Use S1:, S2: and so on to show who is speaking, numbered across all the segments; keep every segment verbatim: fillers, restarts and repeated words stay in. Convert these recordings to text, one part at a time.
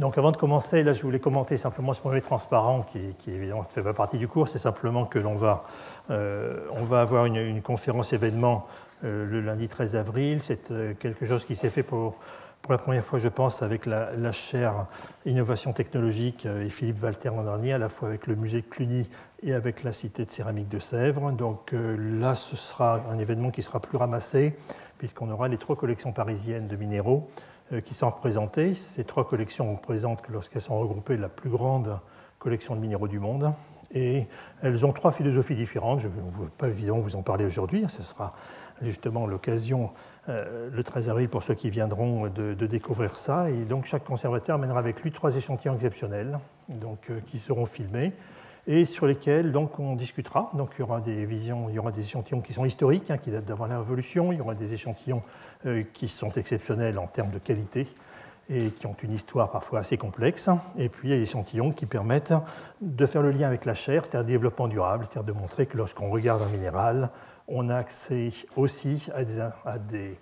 S1: Donc avant de commencer, là je voulais commenter simplement ce premier transparent qui, qui évidemment ne fait pas partie du cours, c'est simplement que l'on va, euh, on va avoir une, une conférence événement euh, le lundi treize avril. C'est euh, quelque chose qui s'est fait pour, pour la première fois, je pense, avec la, la chaire Innovation technologique euh, et Philippe Walter l'an dernier, à la fois avec le musée de Cluny et avec la Cité de céramique de Sèvres. Donc euh, là, ce sera un événement qui sera plus ramassé, puisqu'on aura les trois collections parisiennes de minéraux qui sont représentées. Ces trois collections représentent, lorsqu'elles sont regroupées, la plus grande collection de minéraux du monde. Et elles ont trois philosophies différentes. Je ne vais pas évidemment vous en parler aujourd'hui. Ce sera justement l'occasion, euh, le treize avril, pour ceux qui viendront, de, de découvrir ça. Et donc chaque conservateur mènera avec lui trois échantillons exceptionnels donc, euh, qui seront filmés et sur lesquels donc, on discutera. Donc, il y aura des visions, il y aura des échantillons qui sont historiques, hein, qui datent d'avant la Révolution, il y aura des échantillons euh, qui sont exceptionnels en termes de qualité et qui ont une histoire parfois assez complexe, et puis il y a des échantillons qui permettent de faire le lien avec la chaire, c'est-à-dire développement durable, c'est-à-dire de montrer que lorsqu'on regarde un minéral, on a accès aussi à des, à des,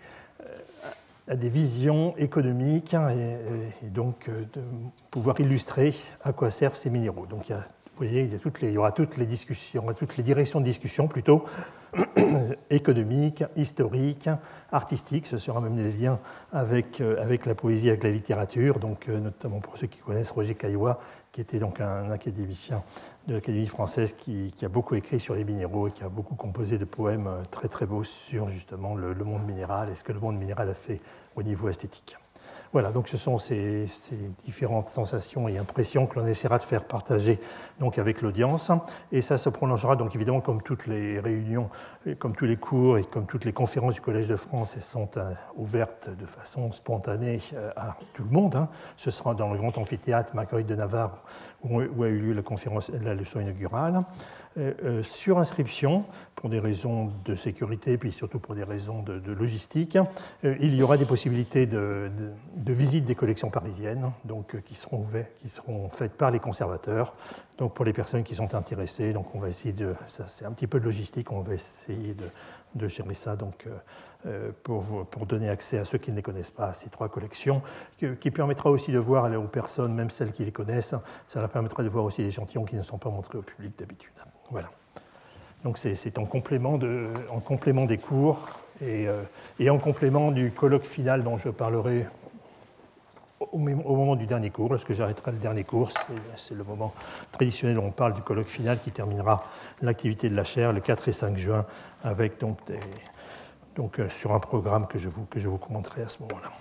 S1: à des visions économiques et, et donc de pouvoir illustrer à quoi servent ces minéraux. Donc, il y a Vous voyez, il y, a toutes les, il y aura toutes les discussions, toutes les directions de discussion plutôt économiques, historiques, artistiques. Ce sera même des liens avec, avec la poésie, avec la littérature. Donc, notamment pour ceux qui connaissent Roger Caillois, qui était donc un académicien de l'Académie française qui, qui a beaucoup écrit sur les minéraux et qui a beaucoup composé de poèmes très très beaux sur justement le, le monde minéral et ce que le monde minéral a fait au niveau esthétique. Voilà, donc ce sont ces, ces différentes sensations et impressions que l'on essaiera de faire partager donc avec l'audience. Et ça se prolongera donc évidemment comme toutes les réunions, comme tous les cours et comme toutes les conférences du Collège de France, elles sont euh, ouvertes de façon spontanée euh, à tout le monde. Hein. Ce sera dans le grand amphithéâtre Marguerite de Navarre où, où a eu lieu la, conférence, la leçon inaugurale. Euh, euh, sur inscription, pour des raisons de sécurité, puis surtout pour des raisons de, de logistique, euh, il y aura des possibilités de, de, de visite des collections parisiennes, donc, euh, qui, seront ouvertes, qui seront faites par les conservateurs. Donc pour les personnes qui sont intéressées, donc on va essayer de, ça c'est un petit peu de logistique, on va essayer de, de gérer ça donc, euh, pour, vous, pour donner accès à ceux qui ne les connaissent pas à ces trois collections, qui, qui permettra aussi de voir aux personnes, même celles qui les connaissent, ça leur permettra de voir aussi des échantillons qui ne sont pas montrés au public d'habitude. Voilà. Donc c'est, c'est en, complément de, en complément des cours et, euh, et en complément du colloque final dont je parlerai au, au moment du dernier cours. Lorsque j'arrêterai le dernier cours, c'est, c'est le moment traditionnel où on parle du colloque final qui terminera l'activité de la chaire le quatre et cinq juin avec donc, des, donc euh, sur un programme que je vous, que je vous commenterai à ce moment-là.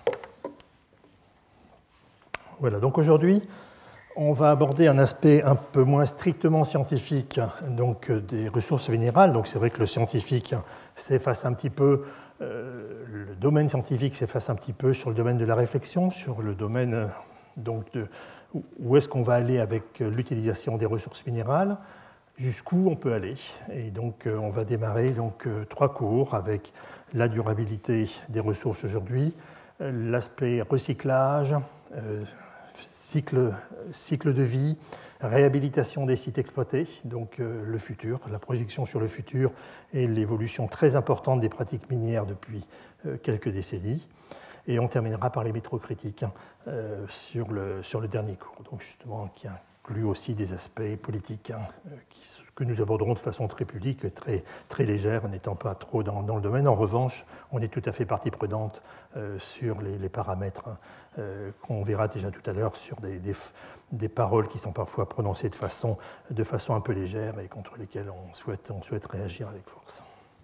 S1: Voilà, donc aujourd'hui, on va aborder un aspect un peu moins strictement scientifique donc, des ressources minérales. Donc c'est vrai que le scientifique s'efface un petit peu, euh, le domaine scientifique s'efface un petit peu sur le domaine de la réflexion, sur le domaine donc, de où est-ce qu'on va aller avec l'utilisation des ressources minérales, jusqu'où on peut aller. Et donc on va démarrer donc, trois cours avec la durabilité des ressources aujourd'hui, l'aspect recyclage, euh, Cycle, cycle de vie, réhabilitation des sites exploités, donc euh, le futur, la projection sur le futur et l'évolution très importante des pratiques minières depuis euh, quelques décennies. Et on terminera par les métrocritiques euh, sur, le, sur le dernier cours, donc justement qui inclut aussi des aspects politiques hein, qui, que nous aborderons de façon très pudique, très, très légère, n'étant pas trop dans, dans le domaine. En revanche, on est tout à fait partie prenante euh, sur les, les paramètres euh, qu'on verra déjà tout à l'heure, sur des, des, des paroles qui sont parfois prononcées de façon, de façon un peu légère et contre lesquelles on souhaite, on souhaite réagir avec force.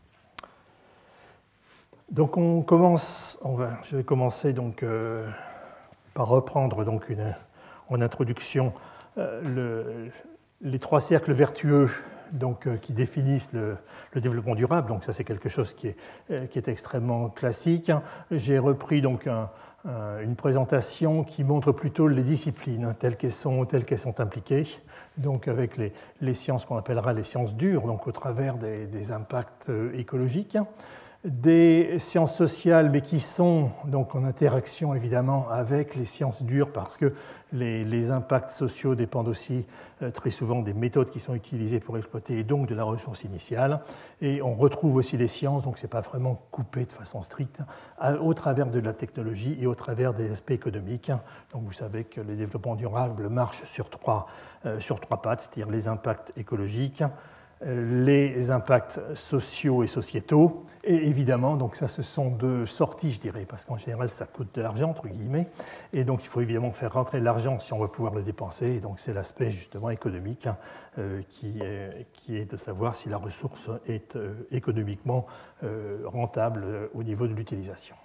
S1: Donc on commence, on va, je vais commencer donc, euh, par reprendre donc une, en introduction euh, le, les trois cercles vertueux donc, euh, qui définissent le, le développement durable. Donc ça c'est quelque chose qui est, euh, qui est extrêmement classique. J'ai repris donc un, un, une présentation qui montre plutôt les disciplines telles qu'elles sont, telles qu'elles sont impliquées, donc avec les, les sciences qu'on appellera les sciences dures, donc au travers des, des impacts écologiques. des sciences sociales, mais qui sont donc en interaction évidemment avec les sciences dures, parce que les, les impacts sociaux dépendent aussi euh, très souvent des méthodes qui sont utilisées pour exploiter, et donc de la ressource initiale. Et on retrouve aussi les sciences, donc ce n'est pas vraiment coupé de façon stricte, à, au travers de la technologie et au travers des aspects économiques. Donc vous savez que le développement durable marche sur trois, euh, sur trois pattes, c'est-à-dire les impacts écologiques, les impacts sociaux et sociétaux, et évidemment, donc ça ce sont deux sorties, je dirais, parce qu'en général ça coûte de l'argent, entre guillemets, et donc il faut évidemment faire rentrer de l'argent si on veut pouvoir le dépenser, et donc c'est l'aspect justement économique hein, euh, qui, est, qui est de savoir si la ressource est euh, économiquement euh, rentable euh, au niveau de l'utilisation.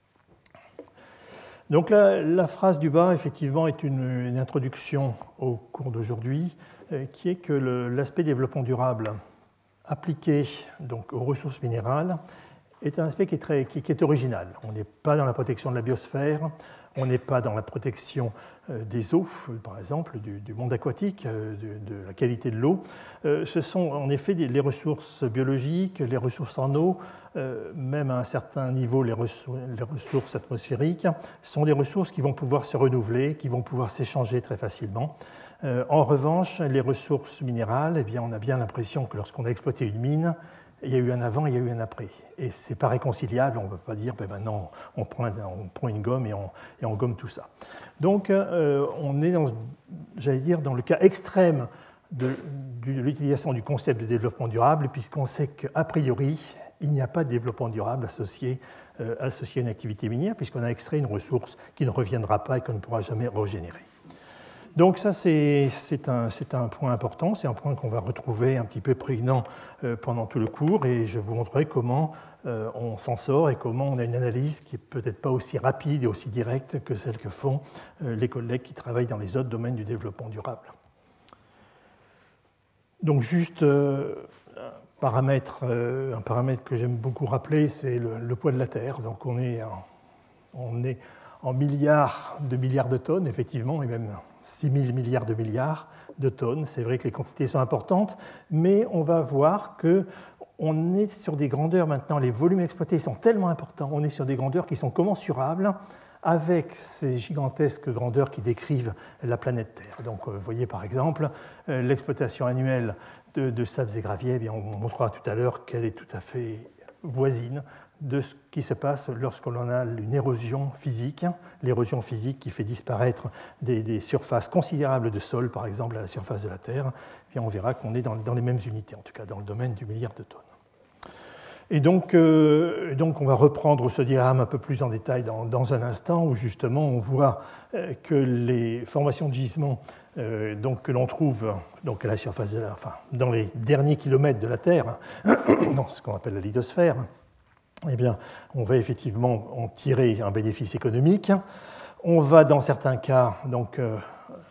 S1: Donc la, la phrase du bas, effectivement, est une, une introduction au cours d'aujourd'hui, euh, qui est que le, l'aspect développement durable appliqué donc, aux ressources minérales est un aspect qui est, très, qui, qui est original. On n'est pas dans la protection de la biosphère, on n'est pas dans la protection euh, des eaux, par exemple, du, du monde aquatique, euh, de, de la qualité de l'eau. Euh, ce sont en effet des, les ressources biologiques, les ressources en eau, euh, même à un certain niveau les ressources, les ressources atmosphériques, sont des ressources qui vont pouvoir se renouveler, qui vont pouvoir s'échanger très facilement. Euh, en revanche, les ressources minérales, eh bien, on a bien l'impression que lorsqu'on a exploité une mine, il y a eu un avant, il y a eu un après. Et ce n'est pas réconciliable, on ne peut pas dire, ben maintenant on prend, on prend une gomme et on, et on gomme tout ça. Donc euh, on est, dans, j'allais dire, dans le cas extrême de, de l'utilisation du concept de développement durable, puisqu'on sait qu'a priori, il n'y a pas de développement durable associé, euh, associé à une activité minière, puisqu'on a extrait une ressource qui ne reviendra pas et qu'on ne pourra jamais régénérer. Donc ça, c'est, c'est, un, c'est un point important, c'est un point qu'on va retrouver un petit peu prégnant euh, pendant tout le cours, et je vous montrerai comment euh, on s'en sort et comment on a une analyse qui n'est peut-être pas aussi rapide et aussi directe que celle que font euh, les collègues qui travaillent dans les autres domaines du développement durable. Donc juste euh, un, paramètre, euh, un paramètre que j'aime beaucoup rappeler, c'est le, le poids de la Terre. Donc on est, en, on est en milliards de milliards de tonnes, effectivement, et même six mille milliards de milliards de tonnes. C'est vrai que les quantités sont importantes, mais on va voir qu'on est sur des grandeurs maintenant, les volumes exploités sont tellement importants, on est sur des grandeurs qui sont commensurables avec ces gigantesques grandeurs qui décrivent la planète Terre. Donc vous voyez par exemple l'exploitation annuelle de, de sables et graviers, eh bien, on montrera tout à l'heure qu'elle est tout à fait voisine de ce qui se passe lorsque l'on a une érosion physique, l'érosion physique qui fait disparaître des, des surfaces considérables de sol, par exemple à la surface de la Terre, et on verra qu'on est dans, dans les mêmes unités, en tout cas dans le domaine du milliard de tonnes. Et donc, euh, donc on va reprendre ce diagramme un peu plus en détail dans, dans un instant, où justement on voit euh, que les formations de gisements euh, donc, que l'on trouve donc à la surface de la, enfin, dans les derniers kilomètres de la Terre, dans ce qu'on appelle la lithosphère, eh bien, on va effectivement en tirer un bénéfice économique. On va, dans certains cas, donc, euh,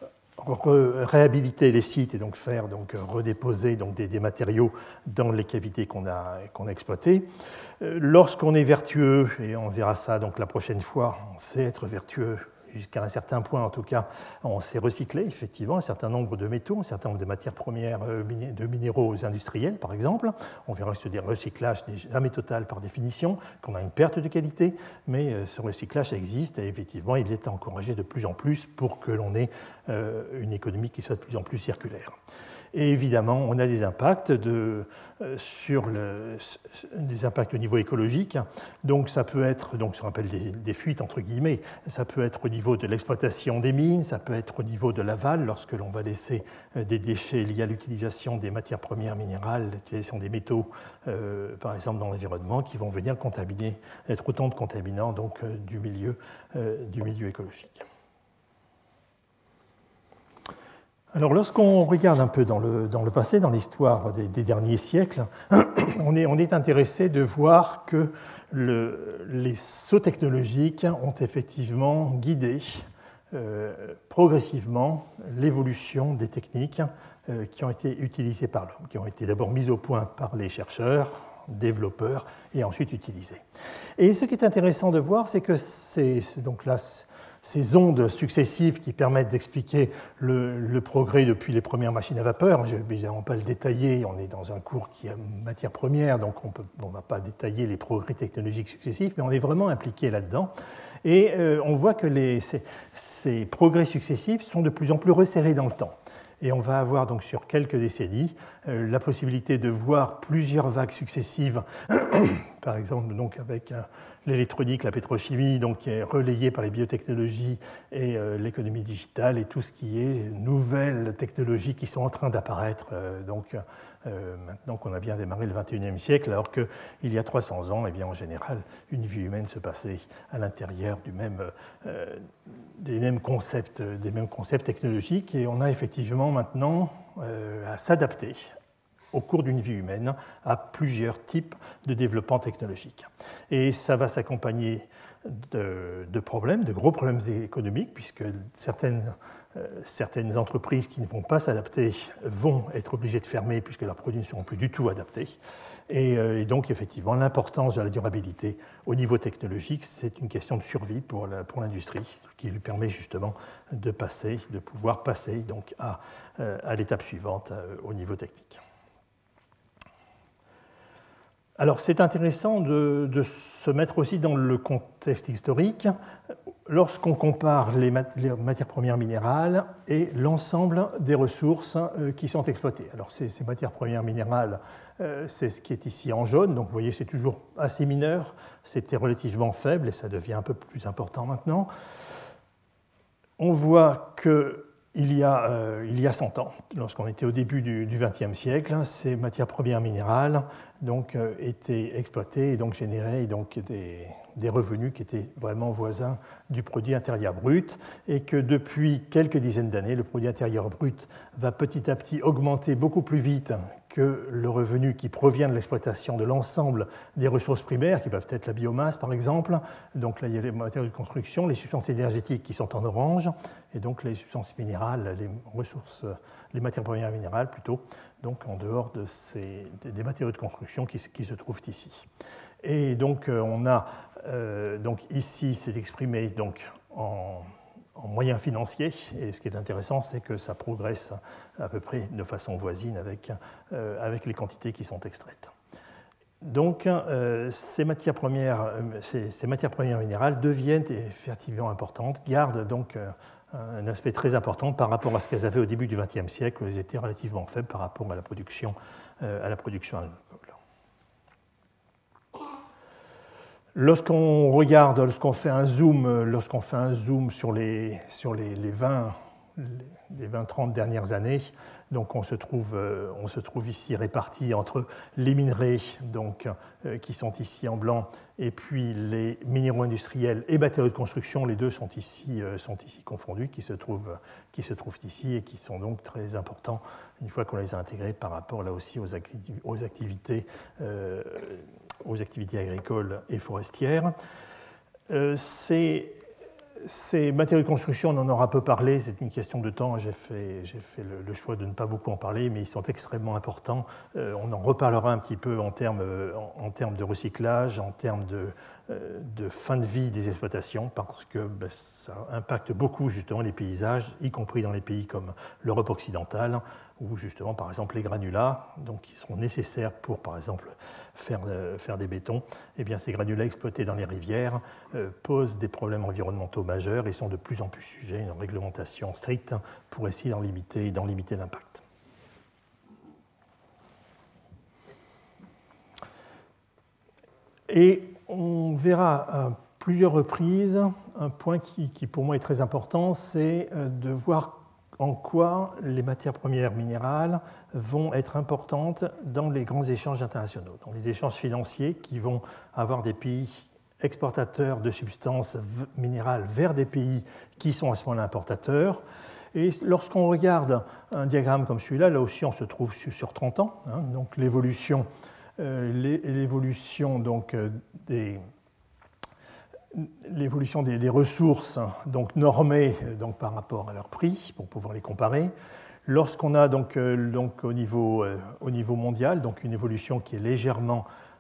S1: réhabiliter les sites et donc faire donc, redéposer donc, des, des matériaux dans les cavités qu'on a, qu'on a exploitées. Euh, lorsqu'on est vertueux, et on verra ça donc, la prochaine fois, on sait être vertueux jusqu'à un certain point, en tout cas, on sait recycler effectivement un certain nombre de métaux, un certain nombre de matières premières de minéraux industriels, par exemple. On verra que ce recyclage n'est jamais total par définition, qu'on a une perte de qualité, mais ce recyclage existe et effectivement, il est encouragé de plus en plus pour que l'on ait une économie qui soit de plus en plus circulaire. Et évidemment, on a des impacts, de, euh, sur le, des impacts au niveau écologique. Donc, ça peut être donc, ce qu'on appelle des, des fuites, entre guillemets. Ça peut être au niveau de l'exploitation des mines, ça peut être au niveau de l'aval, lorsque l'on va laisser des déchets liés à l'utilisation des matières premières minérales, l'utilisation des métaux, euh, par exemple, dans l'environnement, qui vont venir contaminer, être autant de contaminants donc, euh, du, milieu, euh, du milieu écologique. Alors, lorsqu'on regarde un peu dans le, dans le passé, dans l'histoire des, des derniers siècles, on est, on est intéressé de voir que le, les sauts technologiques ont effectivement guidé euh, progressivement l'évolution des techniques euh, qui ont été utilisées par l'homme, qui ont été d'abord mises au point par les chercheurs, développeurs, et ensuite utilisées. Et ce qui est intéressant de voir, c'est que c'est donc là, ces ondes successives qui permettent d'expliquer le, le progrès depuis les premières machines à vapeur. Je ne vais évidemment pas le détailler, on est dans un cours qui a matière première, donc on ne va pas détailler les progrès technologiques successifs, mais on est vraiment impliqué là-dedans. Et euh, on voit que les, ces, ces progrès successifs sont de plus en plus resserrés dans le temps. Et on va avoir donc sur quelques décennies euh, la possibilité de voir plusieurs vagues successives, par exemple donc avec euh, l'électronique, la pétrochimie, donc qui est relayée par les biotechnologies et euh, l'économie digitale et tout ce qui est nouvelles technologies qui sont en train d'apparaître. Euh, donc euh, maintenant qu'on a bien démarré le vingt et unième siècle, alors qu'il y a trois cents ans, eh bien, en général, une vie humaine se passait à l'intérieur du même, euh, des mêmes concepts, des mêmes concepts technologiques, et on a effectivement maintenant euh, à s'adapter au cours d'une vie humaine à plusieurs types de développement technologique. Et ça va s'accompagner de, de problèmes, de gros problèmes économiques, puisque certaines, euh, certaines entreprises qui ne vont pas s'adapter vont être obligées de fermer puisque leurs produits ne seront plus du tout adaptés. Et, euh, et donc, effectivement, l'importance de la durabilité au niveau technologique, c'est une question de survie pour, la, pour l'industrie, qui lui permet justement de passer, de pouvoir passer donc à, euh, à l'étape suivante euh, au niveau technique. Alors, c'est intéressant de, de se mettre aussi dans le contexte historique lorsqu'on compare les, mat- les matières premières minérales et l'ensemble des ressources euh, qui sont exploitées. Alors, ces, ces matières premières minérales, euh, c'est ce qui est ici en jaune. Donc, vous voyez, c'est toujours assez mineur. C'était relativement faible et ça devient un peu plus important maintenant. On voit que Il y, a, euh, il y a cent ans, lorsqu'on était au début du vingtième siècle, hein, ces matières premières minérales donc, euh, étaient exploitées et donc généraient donc, des, des revenus qui étaient vraiment voisins du produit intérieur brut, et que depuis quelques dizaines d'années, le produit intérieur brut va petit à petit augmenter beaucoup plus vite que le revenu qui provient de l'exploitation de l'ensemble des ressources primaires, qui peuvent être la biomasse par exemple. Donc là, il y a les matériaux de construction, les substances énergétiques qui sont en orange, et donc les substances minérales, les ressources, les matières premières minérales plutôt, donc en dehors de ces, des matériaux de construction qui, qui se trouvent ici. Et donc on a, euh, donc ici c'est exprimé donc en en moyens financiers, et ce qui est intéressant, c'est que ça progresse à peu près de façon voisine avec, euh, avec les quantités qui sont extraites. Donc, euh, ces, matières premières, ces, ces matières premières minérales deviennent effectivement importantes, gardent donc euh, un aspect très important par rapport à ce qu'elles avaient au début du vingtième siècle, où elles étaient relativement faibles par rapport à la production, euh, à la production agricole. Lorsqu'on regarde, lorsqu'on fait un zoom, lorsqu'on fait un zoom sur les, sur les, les vingt, les vingt trente dernières années, donc on se trouve, on se trouve ici répartis entre les minerais donc, qui sont ici en blanc et puis les minéraux industriels et matériaux de construction, les deux sont ici, sont ici confondus, qui se, trouvent, qui se trouvent ici et qui sont donc très importants une fois qu'on les a intégrés par rapport là aussi aux, acti- aux activités euh, aux activités agricoles et forestières. Euh, ces, ces matériaux de construction, on en aura peu parlé, c'est une question de temps, j'ai fait, j'ai fait le, le choix de ne pas beaucoup en parler, mais ils sont extrêmement importants. Euh, on en reparlera un petit peu en termes, en, en termes de recyclage, en termes de, euh, de fin de vie des exploitations, parce que ben, ça impacte beaucoup justement les paysages, y compris dans les pays comme l'Europe occidentale, où justement, par exemple, les granulats, donc, qui sont nécessaires pour, par exemple, faire, euh, faire des bétons, eh bien, ces granulats exploités dans les rivières euh, posent des problèmes environnementaux majeurs et sont de plus en plus sujets à une réglementation stricte pour essayer d'en limiter, d'en limiter l'impact. Et on verra à plusieurs reprises un point qui, qui pour moi est très important, c'est de voir en quoi les matières premières minérales vont être importantes dans les grands échanges internationaux, dans les échanges financiers qui vont avoir des pays exportateurs de substances minérales vers des pays qui sont à ce moment-là importateurs. Et lorsqu'on regarde un diagramme comme celui-là, là aussi on se trouve sur trente ans, hein, donc l'évolution, euh, l'évolution donc, des... l'évolution des, des ressources donc normées donc, par rapport à leur prix pour pouvoir les comparer. Lorsqu'on a donc, euh, donc au, niveau, euh, au niveau mondial donc une évolution qui est légèrement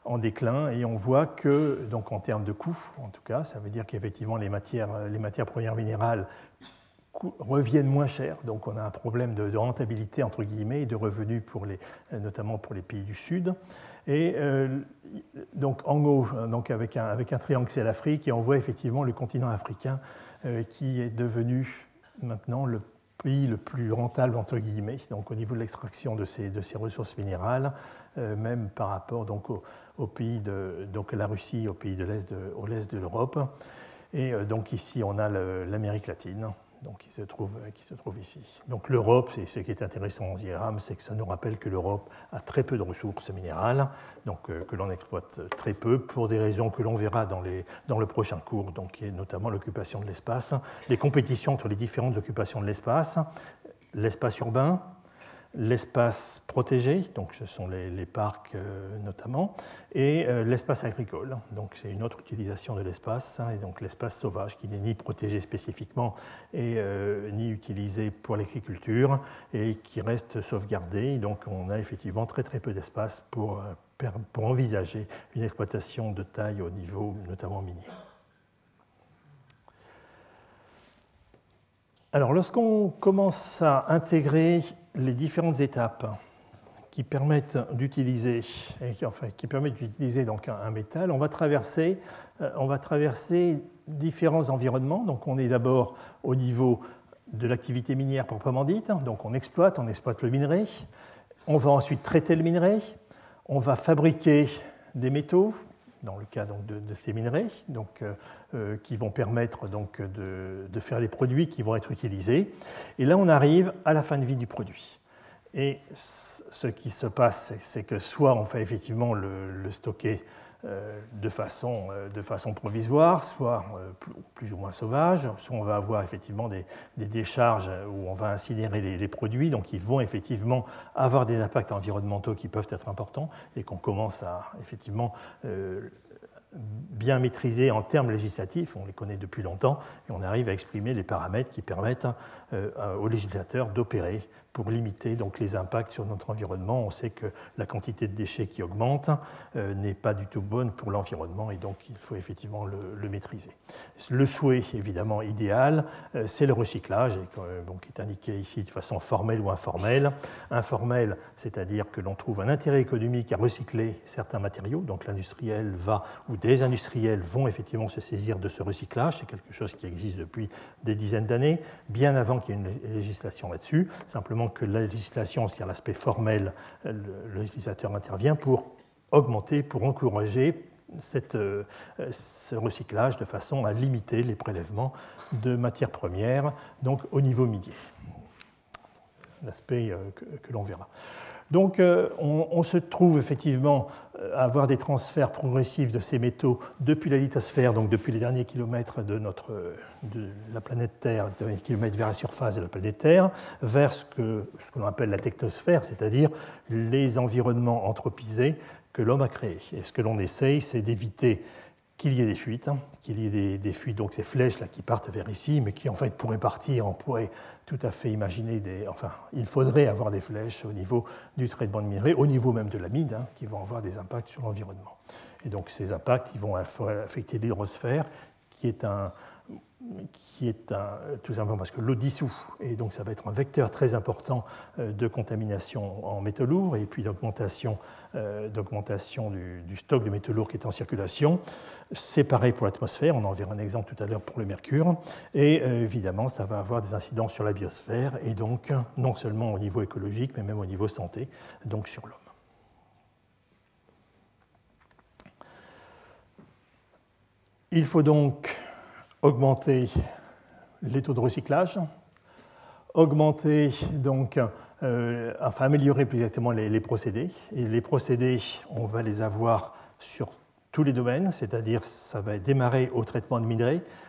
S1: en déclin, et on voit que, donc en termes de coûts, en tout cas, ça veut dire qu'effectivement les matières, les matières premières minérales reviennent moins cher, donc on a un problème de, de rentabilité entre guillemets et de revenus pour les, notamment pour les pays du Sud. Et euh, donc en haut, donc avec un, avec un triangle, c'est l'Afrique, et on voit effectivement le continent africain euh, qui est devenu maintenant le pays le plus rentable entre guillemets, donc au niveau de l'extraction de ces, de ces ressources minérales, euh, même par rapport donc au, au pays de donc la Russie, au pays de l'est de, au l'est de l'Europe. Et euh, donc ici on a le, l'Amérique latine. Donc, qui, se trouve, qui se trouve ici. Donc l'Europe, et ce qui est intéressant en diagramme, c'est que ça nous rappelle que l'Europe a très peu de ressources minérales, donc euh, que l'on exploite très peu, pour des raisons que l'on verra dans, les, dans le prochain cours, donc, qui est notamment l'occupation de l'espace, les compétitions entre les différentes occupations de l'espace, l'espace urbain, l'espace protégé, donc ce sont les, les parcs euh, notamment, et euh, l'espace agricole. Donc c'est une autre utilisation de l'espace, hein, et donc l'espace sauvage qui n'est ni protégé spécifiquement et euh, ni utilisé pour l'agriculture et qui reste sauvegardé. Et donc on a effectivement très très peu d'espace pour, pour envisager une exploitation de taille au niveau notamment minier. Alors lorsqu'on commence à intégrer les différentes étapes qui permettent d'utiliser, enfin, qui permettent d'utiliser donc un, un métal, on va traverser, euh, on va traverser différents environnements. Donc, on est d'abord au niveau de l'activité minière proprement dite. Donc, on exploite, on exploite le minerai. On va ensuite traiter le minerai. On va fabriquer des métaux, dans le cas donc, de, de ces minerais, donc, euh, qui vont permettre donc, de, de faire des produits qui vont être utilisés. Et là, on arrive à la fin de vie du produit. Et ce qui se passe, c'est que soit on fait effectivement le, le stocker euh, de, façon, euh, de façon provisoire, soit euh, plus, plus ou moins sauvage, soit on va avoir effectivement des, des décharges où on va incinérer les, les produits, donc ils vont effectivement avoir des impacts environnementaux qui peuvent être importants et qu'on commence à effectivement euh, bien maîtrisés en termes législatifs, on les connaît depuis longtemps, et on arrive à exprimer les paramètres qui permettent euh, aux législateurs d'opérer pour limiter donc, les impacts sur notre environnement. On sait que la quantité de déchets qui augmente euh, n'est pas du tout bonne pour l'environnement, et donc il faut effectivement le, le maîtriser. Le souhait, évidemment, idéal, euh, c'est le recyclage, et, euh, bon, qui est indiqué ici de façon formelle ou informelle. Informelle, c'est-à-dire que l'on trouve un intérêt économique à recycler certains matériaux, donc l'industriel va, ou des industriels vont effectivement se saisir de ce recyclage, c'est quelque chose qui existe depuis des dizaines d'années, bien avant qu'il y ait une législation là-dessus, simplement que la législation, c'est l'aspect formel, le législateur intervient pour augmenter, pour encourager cette, euh, ce recyclage de façon à limiter les prélèvements de matières premières, donc au niveau minier. L'aspect euh, que, que l'on verra. Donc euh, on, on se trouve effectivement à avoir des transferts progressifs de ces métaux depuis la lithosphère, donc depuis les derniers kilomètres de, notre, de la planète Terre, les derniers kilomètres vers la surface de la planète Terre, vers ce que, ce que l'on appelle la technosphère, c'est-à-dire les environnements anthropisés que l'homme a créés. Et ce que l'on essaye, c'est d'éviter qu'il y ait des fuites, hein, qu'il y ait des, des fuites, donc ces flèches là qui partent vers ici, mais qui en fait pourraient partir, on pourrait tout à fait imaginer des, enfin, il faudrait avoir des flèches au niveau du traitement de minerais, au niveau même de la mine, hein, qui vont avoir des impacts sur l'environnement. Et donc ces impacts, ils vont affecter l'hydrosphère, qui est un, qui est un, tout simplement parce que l'eau dissout, et donc ça va être un vecteur très important de contamination en métaux lourds et puis d'augmentation, euh, d'augmentation du, du stock de métaux lourds qui est en circulation. C'est pareil pour l'atmosphère, on en verra un exemple tout à l'heure pour le mercure, et euh, évidemment ça va avoir des incidences sur la biosphère, et donc non seulement au niveau écologique, mais même au niveau santé, donc sur l'homme. Il faut donc augmenter les taux de recyclage, augmenter donc, euh, enfin améliorer plus exactement les, les procédés. Et les procédés, on va les avoir sur tous les domaines, c'est-à-dire ça va démarrer au traitement de minerais,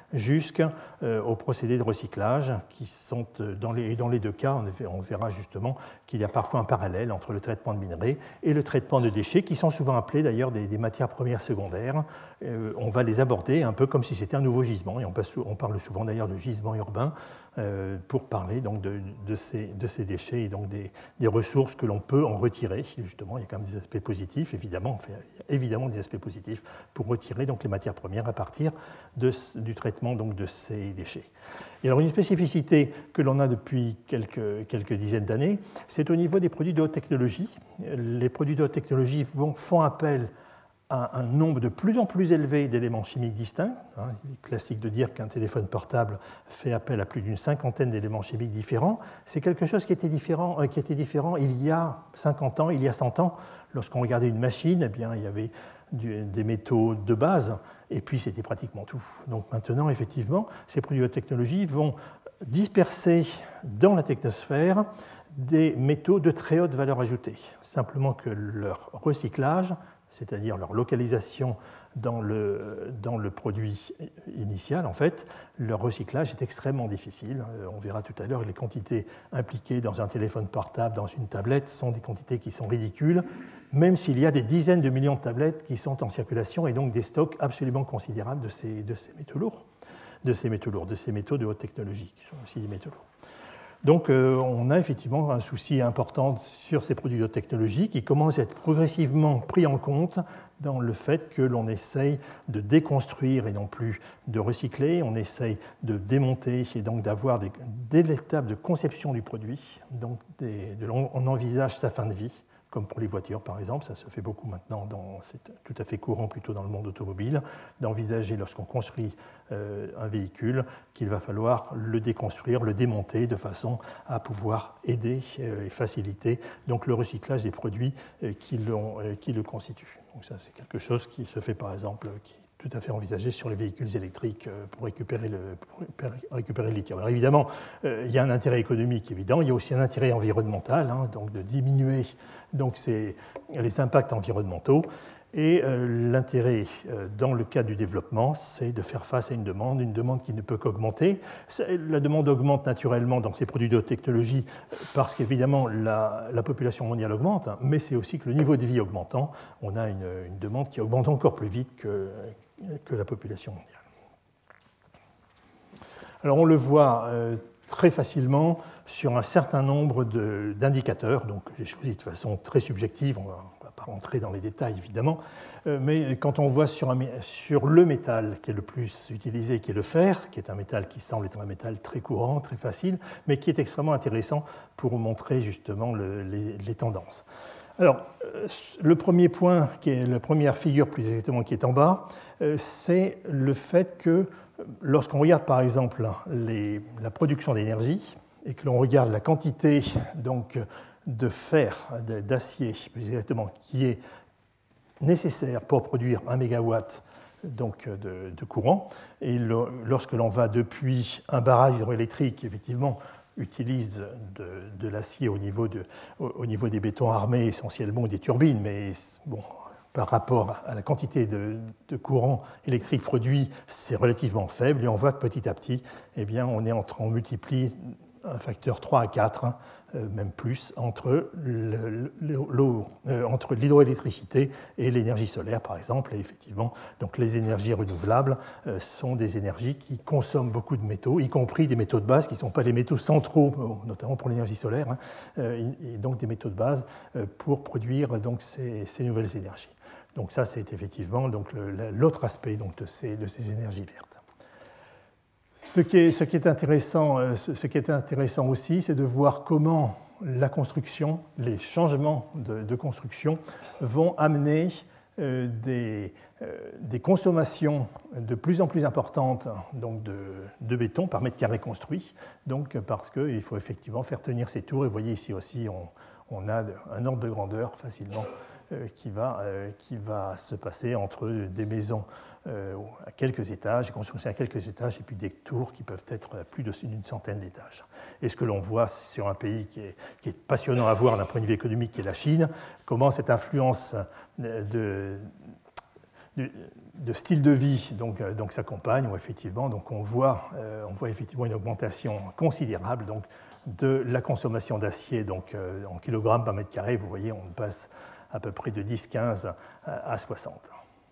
S1: jusqu'aux euh, procédés de recyclage qui sont, dans les, dans les deux cas, on verra justement qu'il y a parfois un parallèle entre le traitement de minerais et le traitement de déchets, qui sont souvent appelés d'ailleurs des, des matières premières secondaires. Euh, on va les aborder un peu comme si c'était un nouveau gisement, et on, passe, on parle souvent d'ailleurs de gisement urbain euh, pour parler donc de, de, ces, de ces déchets et donc des, des ressources que l'on peut en retirer. Justement, il y a quand même des aspects positifs, évidemment, enfin, il y a évidemment des aspects positifs pour retirer donc les matières premières à partir de, du traitement donc de ces déchets. Et alors une spécificité que l'on a depuis quelques, quelques dizaines d'années, c'est au niveau des produits de haute technologie. Les produits de haute technologie vont, font appel à un nombre de plus en plus élevé d'éléments chimiques distincts. Il est classique de dire qu'un téléphone portable fait appel à plus d'une cinquantaine d'éléments chimiques différents. C'est quelque chose qui était différent, qui était différent il y a cinquante ans, il y a cent ans. Lorsqu'on regardait une machine, eh bien, il y avait du, des métaux de base, et puis c'était pratiquement tout. Donc maintenant, effectivement, ces produits de haute technologie vont disperser dans la technosphère des métaux de très haute valeur ajoutée. Simplement que leur recyclage, c'est-à-dire leur localisation dans le, dans le produit initial, en fait, leur recyclage est extrêmement difficile. On verra tout à l'heure que les quantités impliquées dans un téléphone portable, dans une tablette, sont des quantités qui sont ridicules, même s'il y a des dizaines de millions de tablettes qui sont en circulation et donc des stocks absolument considérables de ces, de ces métaux lourds, de ces métaux lourds, de ces métaux de haute technologie, qui sont aussi des métaux lourds. Donc euh, on a effectivement un souci important sur ces produits de haute technologie qui commencent à être progressivement pris en compte dans le fait que l'on essaye de déconstruire et non plus de recycler, on essaye de démonter et donc d'avoir des, dès l'étape de conception du produit, donc des, de, on envisage sa fin de vie, comme pour les voitures par exemple, ça se fait beaucoup maintenant, dans, c'est tout à fait courant plutôt dans le monde automobile, d'envisager lorsqu'on construit euh, un véhicule qu'il va falloir le déconstruire, le démonter de façon à pouvoir aider euh, et faciliter donc, le recyclage des produits euh, qui, euh, qui le constituent. Donc ça c'est quelque chose qui se fait par exemple, qui tout à fait envisagé sur les véhicules électriques pour récupérer le, pour récupérer le lithium. Alors évidemment, euh, il y a un intérêt économique évident, il y a aussi un intérêt environnemental, hein, donc de diminuer donc, c'est les impacts environnementaux. Et euh, l'intérêt euh, dans le cadre du développement, c'est de faire face à une demande, une demande qui ne peut qu'augmenter. La demande augmente naturellement dans ces produits de haute technologie parce qu'évidemment la, la population mondiale augmente, hein, mais c'est aussi que le niveau de vie augmentant, on a une, une demande qui augmente encore plus vite que, que la population mondiale. Alors on le voit euh, très facilement sur un certain nombre de, d'indicateurs, donc j'ai choisi de façon très subjective, on va, on va pas rentrer dans les détails évidemment, euh, mais quand on voit sur, un, sur le métal qui est le plus utilisé, qui est le fer, qui est un métal qui semble être un métal très courant, très facile, mais qui est extrêmement intéressant pour montrer justement le, les, les tendances. Alors, le premier point, qui est la première figure plus exactement qui est en bas, c'est le fait que lorsqu'on regarde par exemple les, la production d'énergie et que l'on regarde la quantité donc, de fer, d'acier plus exactement, qui est nécessaire pour produire un mégawatt donc, de, de courant, et le, lorsque l'on va depuis un barrage hydroélectrique, effectivement, utilise de, de, de l'acier au niveau, de, au, au niveau des bétons armés essentiellement des turbines, mais bon, par rapport à la quantité de, de courant électrique produit, c'est relativement faible et on voit que petit à petit, eh bien, on, est entre, on multiplie un facteur trois à quatre, hein, euh, même plus, entre, le, le, euh, entre l'hydroélectricité et l'énergie solaire, par exemple. Et effectivement, donc les énergies renouvelables euh, sont des énergies qui consomment beaucoup de métaux, y compris des métaux de base qui ne sont pas les métaux centraux, notamment pour l'énergie solaire, hein, euh, et donc des métaux de base euh, pour produire donc, ces, ces nouvelles énergies. Donc ça, c'est effectivement donc, le, l'autre aspect donc, de, ces, de ces énergies vertes. Ce qui est, ce qui est intéressant, ce qui est intéressant aussi, c'est de voir comment la construction, les changements de, de construction vont amener euh, des, euh, des consommations de plus en plus importantes donc de, de béton par mètre carré construit, donc parce qu'il faut effectivement faire tenir ces tours. Et vous voyez ici aussi, on, on a un ordre de grandeur facilement euh, qui, va, euh, qui va se passer entre des maisons Euh, à quelques étages, construction à quelques étages, et puis des tours qui peuvent être à plus d'une centaine d'étages. Et ce que l'on voit sur un pays qui est, qui est passionnant à voir d'un point de vue économique, qui est la Chine, comment cette influence de, de, de style de vie donc, donc s'accompagne, où effectivement donc on, voit, euh, on voit effectivement une augmentation considérable donc, de la consommation d'acier donc, euh, en kilogrammes par mètre carré. Vous voyez, on passe à peu près de dix à quinze à soixante.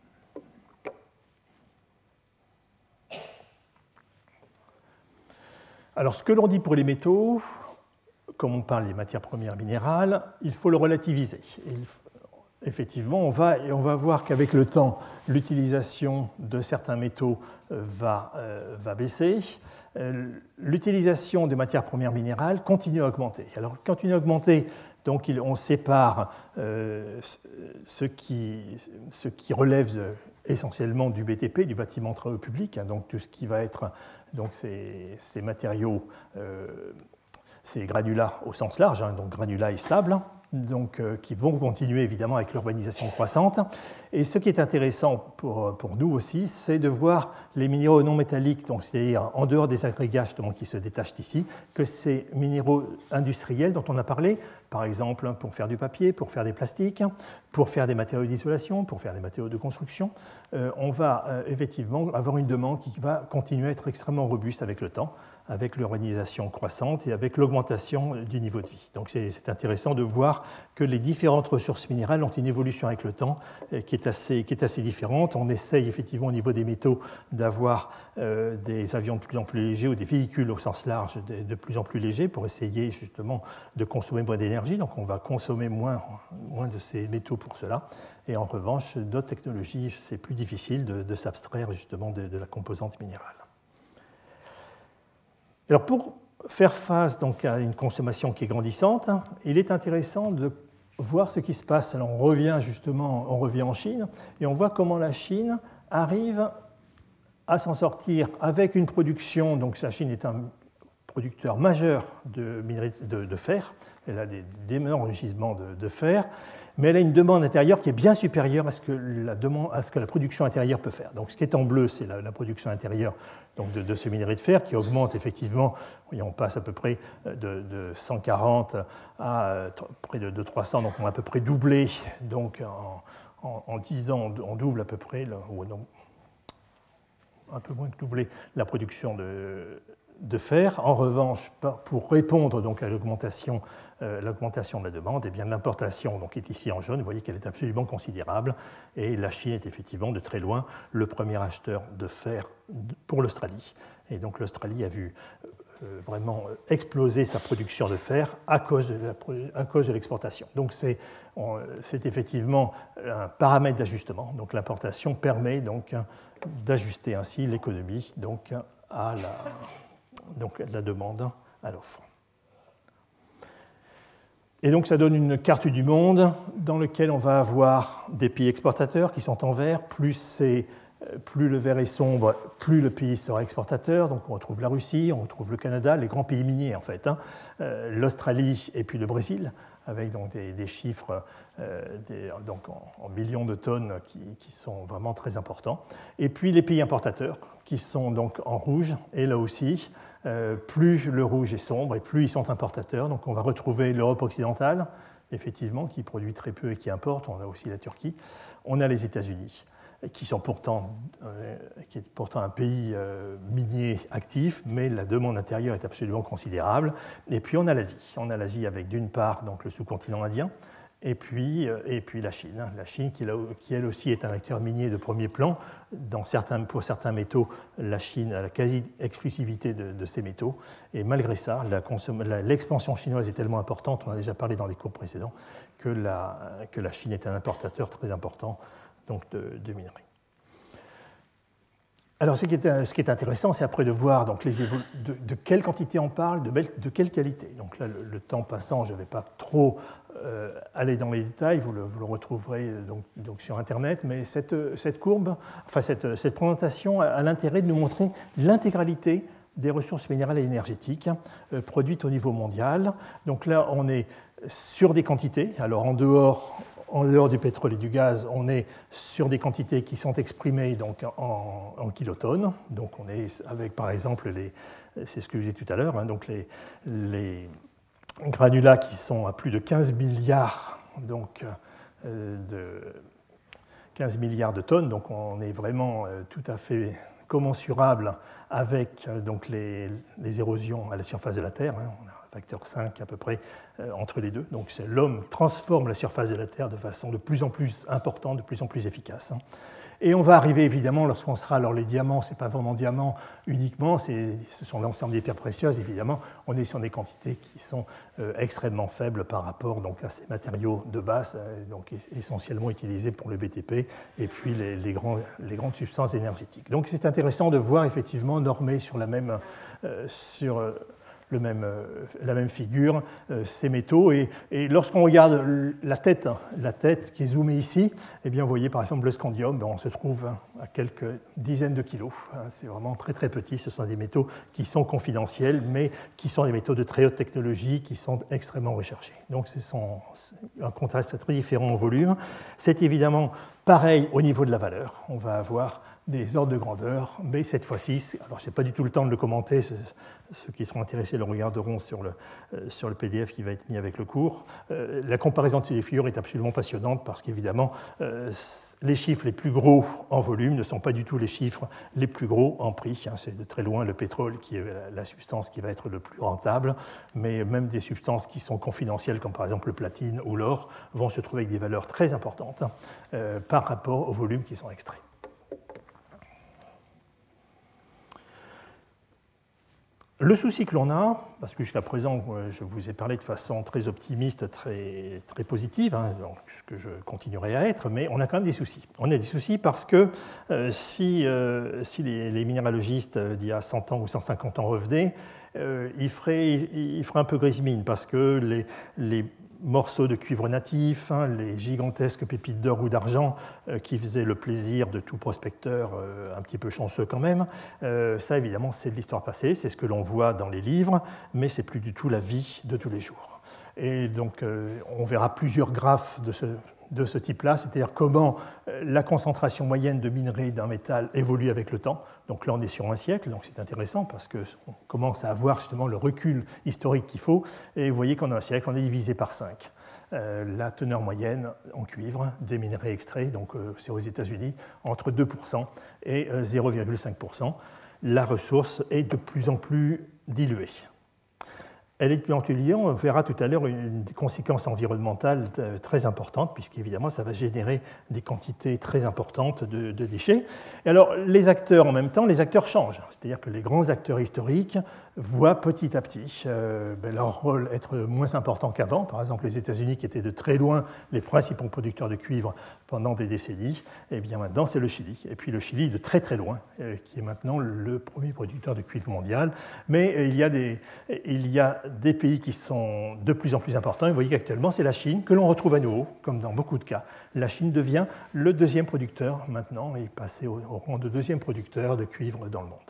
S1: Alors, ce que l'on dit pour les métaux, comme on parle des matières premières minérales, il faut le relativiser. Il, effectivement, on va, on va voir qu'avec le temps, l'utilisation de certains métaux va, euh, va baisser. Euh, l'utilisation des matières premières minérales continue à augmenter. Alors, continue à augmenter, donc il, on sépare euh, ce, qui, ce qui relève de, essentiellement du B T P, du bâtiment de travaux publics, hein, donc tout ce qui va être donc ces, ces matériaux, euh, ces granulats au sens large, hein, donc granulats et sable, donc, euh, qui vont continuer évidemment avec l'urbanisation croissante. Et ce qui est intéressant pour, pour nous aussi, c'est de voir les minéraux non métalliques, donc c'est-à-dire en dehors des agrégats justement, qui se détachent ici, que ces minéraux industriels dont on a parlé, par exemple pour faire du papier, pour faire des plastiques, pour faire des matériaux d'isolation, pour faire des matériaux de construction, euh, on va euh, effectivement avoir une demande qui va continuer à être extrêmement robuste avec le temps, avec l'urbanisation croissante et avec l'augmentation du niveau de vie. Donc c'est intéressant de voir que les différentes ressources minérales ont une évolution avec le temps qui est assez, qui est assez différente. On essaye effectivement au niveau des métaux d'avoir euh, des avions de plus en plus légers ou des véhicules au sens large de, de plus en plus légers pour essayer justement de consommer moins d'énergie. Donc on va consommer moins, moins de ces métaux pour cela. Et en revanche, d'autres technologies, c'est plus difficile de, de s'abstraire justement de, de la composante minérale. Alors pour faire face donc à une consommation qui est grandissante, il est intéressant de voir ce qui se passe. Alors on revient justement, on revient en Chine et on voit comment la Chine arrive à s'en sortir avec une production. Donc la Chine est un producteur majeur de minerais de, de fer. Elle a des d'énormes gisements de, de fer, mais elle a une demande intérieure qui est bien supérieure à ce que la, demande, à ce que la production intérieure peut faire. Donc ce qui est en bleu, c'est la, la production intérieure donc de, de ce minerai de fer qui augmente effectivement. On passe à peu près de, de cent quarante à près de, de trois cents, donc on a à peu près doublé. Donc en, en, en dix ans, on double à peu près, ou non, un peu moins que doubler la production de de fer. En revanche, pour répondre donc à l'augmentation, euh, l'augmentation de la demande, eh bien l'importation donc est ici en jaune. Vous voyez qu'elle est absolument considérable et la Chine est effectivement de très loin le premier acheteur de fer pour l'Australie. Et donc l'Australie a vu euh, vraiment exploser sa production de fer à cause de, la, à cause de l'exportation. Donc c'est, on, c'est effectivement un paramètre d'ajustement. Donc l'importation permet donc d'ajuster ainsi l'économie donc à la donc la demande à l'offre. Et donc ça donne une carte du monde dans laquelle on va avoir des pays exportateurs qui sont en vert. Plus, c'est, plus le vert est sombre, plus le pays sera exportateur. Donc on retrouve la Russie, on retrouve le Canada, les grands pays miniers en fait, hein, euh, l'Australie et puis le Brésil, avec donc des, des chiffres euh, des, donc en, en millions de tonnes qui, qui sont vraiment très importants. Et puis les pays importateurs qui sont donc en rouge, et là aussi, euh, plus le rouge est sombre et plus ils sont importateurs. Donc on va retrouver l'Europe occidentale, effectivement, qui produit très peu et qui importe. On a aussi la Turquie. On a les États-Unis, qui sont pourtant, euh, qui est pourtant un pays euh, minier actif, mais la demande intérieure est absolument considérable. Et puis on a l'Asie. On a l'Asie avec d'une part donc, le sous-continent indien, et puis, euh, et puis la Chine. La Chine qui, qui elle aussi est un acteur minier de premier plan. Dans certains, pour certains métaux, la Chine a la quasi-exclusivité de, de ces métaux. Et malgré ça, la consomm- la, l'expansion chinoise est tellement importante, on a déjà parlé dans les cours précédents, que la, que la Chine est un importateur très important donc de, de minerais. Alors, ce qui est, ce qui est intéressant, c'est après de voir donc, les évol- de, de quelle quantité on parle, de, belle, de quelle qualité. Donc là, le, le temps passant, je ne vais pas trop euh, aller dans les détails, vous le, vous le retrouverez donc, donc sur Internet, mais cette, cette courbe, enfin cette, cette présentation a, a l'intérêt de nous montrer l'intégralité des ressources minérales et énergétiques euh, produites au niveau mondial. Donc là, on est sur des quantités. Alors, en dehors... En dehors du pétrole et du gaz, on est sur des quantités qui sont exprimées donc en, en kilotonnes. Donc on est avec, par exemple, les, c'est ce que je disais tout à l'heure, hein, donc les, les granulats qui sont à plus de quinze milliards donc, euh, de quinze milliards de tonnes, donc on est vraiment tout à fait commensurable avec donc les, les érosions à la surface de la Terre. Hein. On a un facteur cinq à peu près euh, entre les deux. Donc l'homme transforme la surface de la Terre de façon de plus en plus importante, de plus en plus efficace. Hein. Et on va arriver évidemment, lorsqu'on sera, alors les diamants, ce n'est pas vraiment diamants uniquement, ce sont l'ensemble des pierres précieuses, évidemment, on est sur des quantités qui sont euh, extrêmement faibles par rapport donc, à ces matériaux de base, euh, donc essentiellement utilisés pour le B T P, et puis les, les, grands, les grandes substances énergétiques. Donc c'est intéressant de voir effectivement normé sur la même... Euh, sur, euh, Le même, euh, la même figure, euh, ces métaux. Et, et lorsqu'on regarde la tête, la tête qui est zoomée ici, eh bien, vous voyez par exemple le scandium, ben, on se trouve à quelques dizaines de kilos. C'est vraiment très très petit. Ce sont des métaux qui sont confidentiels, mais qui sont des métaux de très haute technologie, qui sont extrêmement recherchés. Donc c'est un contraste très différent en volume. C'est évidemment pareil au niveau de la valeur. On va avoir des ordres de grandeur, mais cette fois-ci, alors je n'ai pas du tout le temps de le commenter, ceux qui seront intéressés le regarderont sur le, euh, sur le P D F qui va être mis avec le cours. Euh, la comparaison de ces figures est absolument passionnante parce qu'évidemment, euh, les chiffres les plus gros en volume ne sont pas du tout les chiffres les plus gros en prix. Hein, c'est de très loin le pétrole qui est la, la substance qui va être le plus rentable, mais même des substances qui sont confidentielles, comme par exemple le platine ou l'or, vont se trouver avec des valeurs très importantes euh, par rapport aux volumes qui sont extraits. Le souci que l'on a, parce que jusqu'à présent, je vous ai parlé de façon très optimiste, très, très positive, hein, donc ce que je continuerai à être, mais on a quand même des soucis. On a des soucis parce que euh, si, euh, si les, les minéralogistes d'il y a cent ans ou cent cinquante ans revenaient, euh, ils, feraient, ils feraient un peu grise mine, parce que les, les morceaux de cuivre natif, hein, les gigantesques pépites d'or ou d'argent euh, qui faisaient le plaisir de tout prospecteur euh, un petit peu chanceux quand même. Euh, ça, évidemment, c'est de l'histoire passée, c'est ce que l'on voit dans les livres, mais ce n'est plus du tout la vie de tous les jours. Et donc, euh, on verra plusieurs graphes de ce, de ce type-là, c'est-à-dire comment la concentration moyenne de minerais d'un métal évolue avec le temps. Donc là, on est sur un siècle, donc c'est intéressant parce qu'on commence à avoir justement le recul historique qu'il faut. Et vous voyez qu'en un siècle, on est divisé par cinq. Euh, la teneur moyenne en cuivre des minerais extraits, donc euh, c'est aux États-Unis, entre deux pour cent et euh, zéro virgule cinq pour cent. La ressource est de plus en plus diluée. Elle est de plus en plus diluée, on verra tout à l'heure une conséquence environnementale très importante, puisqu'évidemment, ça va générer des quantités très importantes de, de déchets. Et alors, les acteurs, en même temps, les acteurs changent. C'est-à-dire que les grands acteurs historiques voient petit à petit euh, ben, leur rôle être moins important qu'avant. Par exemple, les États-Unis, qui étaient de très loin les principaux producteurs de cuivre pendant des décennies, et bien maintenant, c'est le Chili. Et puis le Chili, de très très loin, euh, qui est maintenant le premier producteur de cuivre mondial. Mais euh, il y a des... Il y a des pays qui sont de plus en plus importants. Et vous voyez qu'actuellement, c'est la Chine que l'on retrouve à nouveau, comme dans beaucoup de cas. La Chine devient le deuxième producteur maintenant et est passé au, au rang de deuxième producteur de cuivre dans le monde.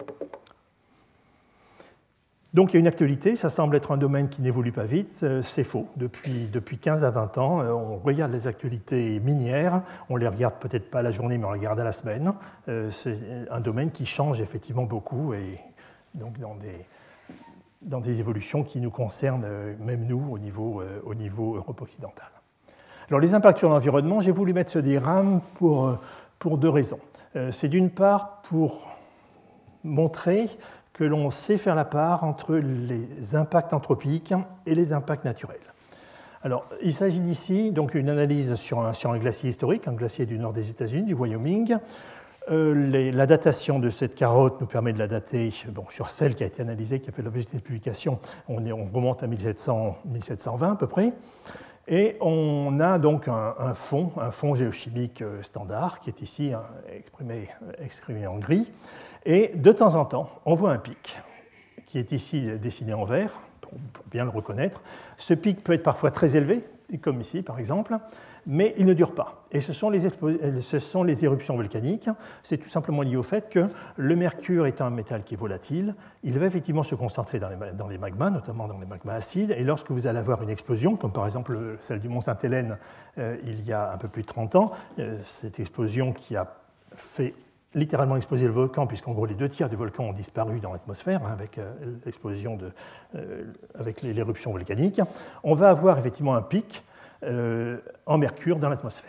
S1: Donc il y a une actualité, ça semble être un domaine qui n'évolue pas vite, c'est faux. Depuis, depuis quinze à vingt ans, on regarde les actualités minières, on les regarde peut-être pas à la journée, mais on les regarde à la semaine. C'est un domaine qui change effectivement beaucoup et donc dans des... dans des évolutions qui nous concernent, même nous, au niveau, euh, au niveau Europe occidentale. Alors, les impacts sur l'environnement, j'ai voulu mettre ce diagramme pour, pour deux raisons. Euh, c'est d'une part pour montrer que l'on sait faire la part entre les impacts anthropiques et les impacts naturels. Alors, il s'agit d'ici d'une analyse sur un, sur un glacier historique, un glacier du nord des États-Unis, du Wyoming. Euh, les, la datation de cette carotte nous permet de la dater bon, sur celle qui a été analysée, qui a fait l'objet de cette publication. On, est, on remonte à mille sept cents, mille sept cent vingt à peu près. Et on a donc un, un fond, un fond géochimique standard, qui est ici hein, exprimé, exprimé en gris. Et de temps en temps, on voit un pic, qui est ici dessiné en vert, pour, pour bien le reconnaître. Ce pic peut être parfois très élevé, comme ici par exemple, mais il ne dure pas. Et ce sont les, ce sont les éruptions volcaniques. C'est tout simplement lié au fait que le mercure est un métal qui est volatile. Il va effectivement se concentrer dans les, dans les magmas, notamment dans les magmas acides. Et lorsque vous allez avoir une explosion, comme par exemple celle du mont Sainte-Hélène euh, il y a un peu plus de trente ans, euh, cette explosion qui a fait littéralement exploser le volcan, puisqu'en gros les deux tiers du volcan ont disparu dans l'atmosphère hein, avec euh, l'explosion de, euh, avec l'éruption volcanique, on va avoir effectivement un pic euh, en mercure dans l'atmosphère.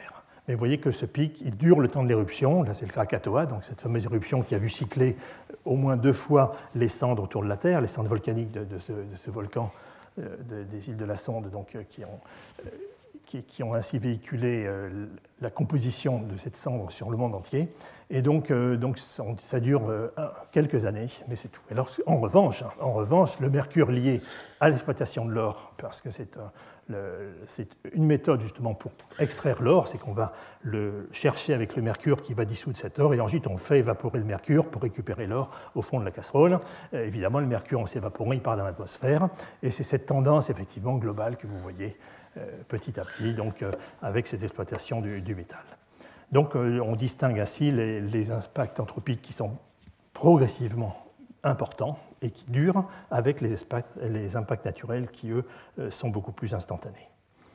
S1: Mais vous voyez que ce pic, il dure le temps de l'éruption. Là, c'est le Krakatoa, donc cette fameuse éruption qui a vu cycler au moins deux fois les cendres autour de la Terre, les cendres volcaniques de, de, ce, de ce volcan euh, de, des îles de la Sonde, donc, euh, qui ont... Euh, Qui, qui ont ainsi véhiculé euh, la composition de cette cendre sur le monde entier. Et donc, euh, donc ça, ça dure euh, quelques années, mais c'est tout. Alors, en revanche, en revanche, le mercure lié à l'exploitation de l'or, parce que c'est, euh, le, c'est une méthode justement pour extraire l'or, c'est qu'on va le chercher avec le mercure qui va dissoudre cet or, et ensuite on fait évaporer le mercure pour récupérer l'or au fond de la casserole. Euh, évidemment, le mercure, en s'évaporant, il part dans l'atmosphère, et c'est cette tendance effectivement globale que vous voyez petit à petit, donc euh, avec cette exploitation du, du métal. Donc euh, on distingue ainsi les, les impacts anthropiques qui sont progressivement importants et qui durent, avec les, impacts, les impacts naturels qui, eux, euh, sont beaucoup plus instantanés.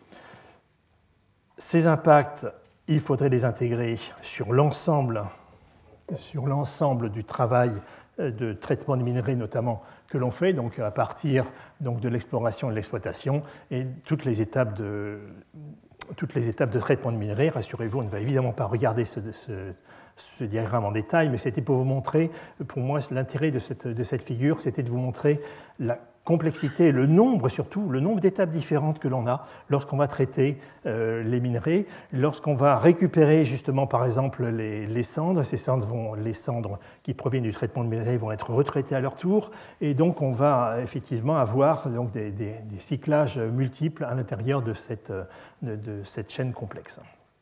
S1: Ces impacts, il faudrait les intégrer sur l'ensemble, sur l'ensemble du travail de traitement des minerais notamment que l'on fait, donc à partir donc, de l'exploration et de l'exploitation, et toutes les étapes de, toutes les étapes de traitement de minerais. Rassurez-vous, on ne va évidemment pas regarder ce, ce, ce diagramme en détail, mais c'était pour vous montrer, pour moi, l'intérêt de cette, de cette figure, c'était de vous montrer la complexité, le nombre surtout, le nombre d'étapes différentes que l'on a lorsqu'on va traiter euh, les minerais, lorsqu'on va récupérer justement par exemple les, les cendres. Ces cendres vont, les cendres qui proviennent du traitement de minerais vont être retraitées à leur tour, et donc on va effectivement avoir donc, des, des, des cyclages multiples à l'intérieur de cette, de, de cette chaîne complexe.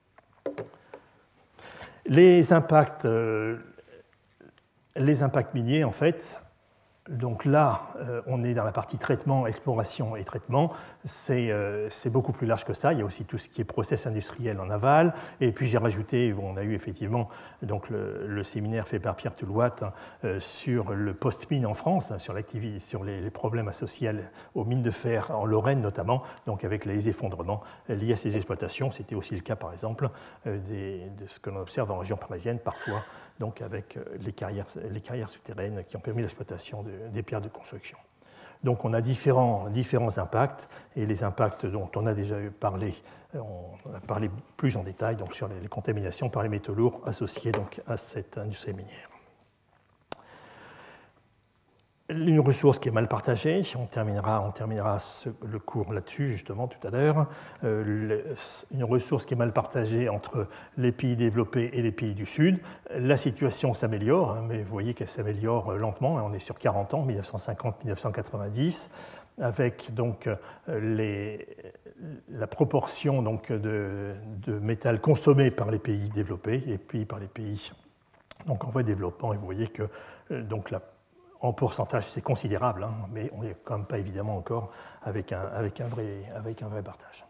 S1: Les impacts, euh, les impacts miniers, en fait, donc là, euh, on est dans la partie traitement, exploration et traitement. C'est, euh, c'est beaucoup plus large que ça. Il y a aussi tout ce qui est process industriel en aval. Et puis j'ai rajouté, on a eu effectivement donc le, le séminaire fait par Pierre Toulouat euh, sur le post-mine en France, sur, l'activité, sur les, les problèmes associés aux mines de fer en Lorraine notamment, donc avec les effondrements liés à ces exploitations. C'était aussi le cas, par exemple, euh, des, de ce que l'on observe en région parisienne parfois, donc avec les carrières, les carrières souterraines qui ont permis l'exploitation de, des pierres de construction. Donc on a différents, différents impacts, et les impacts dont on a déjà parlé, on a parlé plus en détail donc sur les, les contaminations par les métaux lourds associés donc à cette industrie minière. Une ressource qui est mal partagée, on terminera, on terminera ce, le cours là-dessus justement tout à l'heure, euh, le, une ressource qui est mal partagée entre les pays développés et les pays du Sud. La situation s'améliore, hein, mais vous voyez qu'elle s'améliore lentement, hein, on est sur quarante ans, dix-neuf cent cinquante à dix-neuf cent quatre-vingt-dix, avec donc les, la proportion donc, de, de métal consommé par les pays développés et puis par les pays donc, en voie de développement, et vous voyez que donc, la en pourcentage, c'est considérable, hein, mais on n'est quand même pas évidemment encore avec un, avec un, vrai, avec un vrai partage.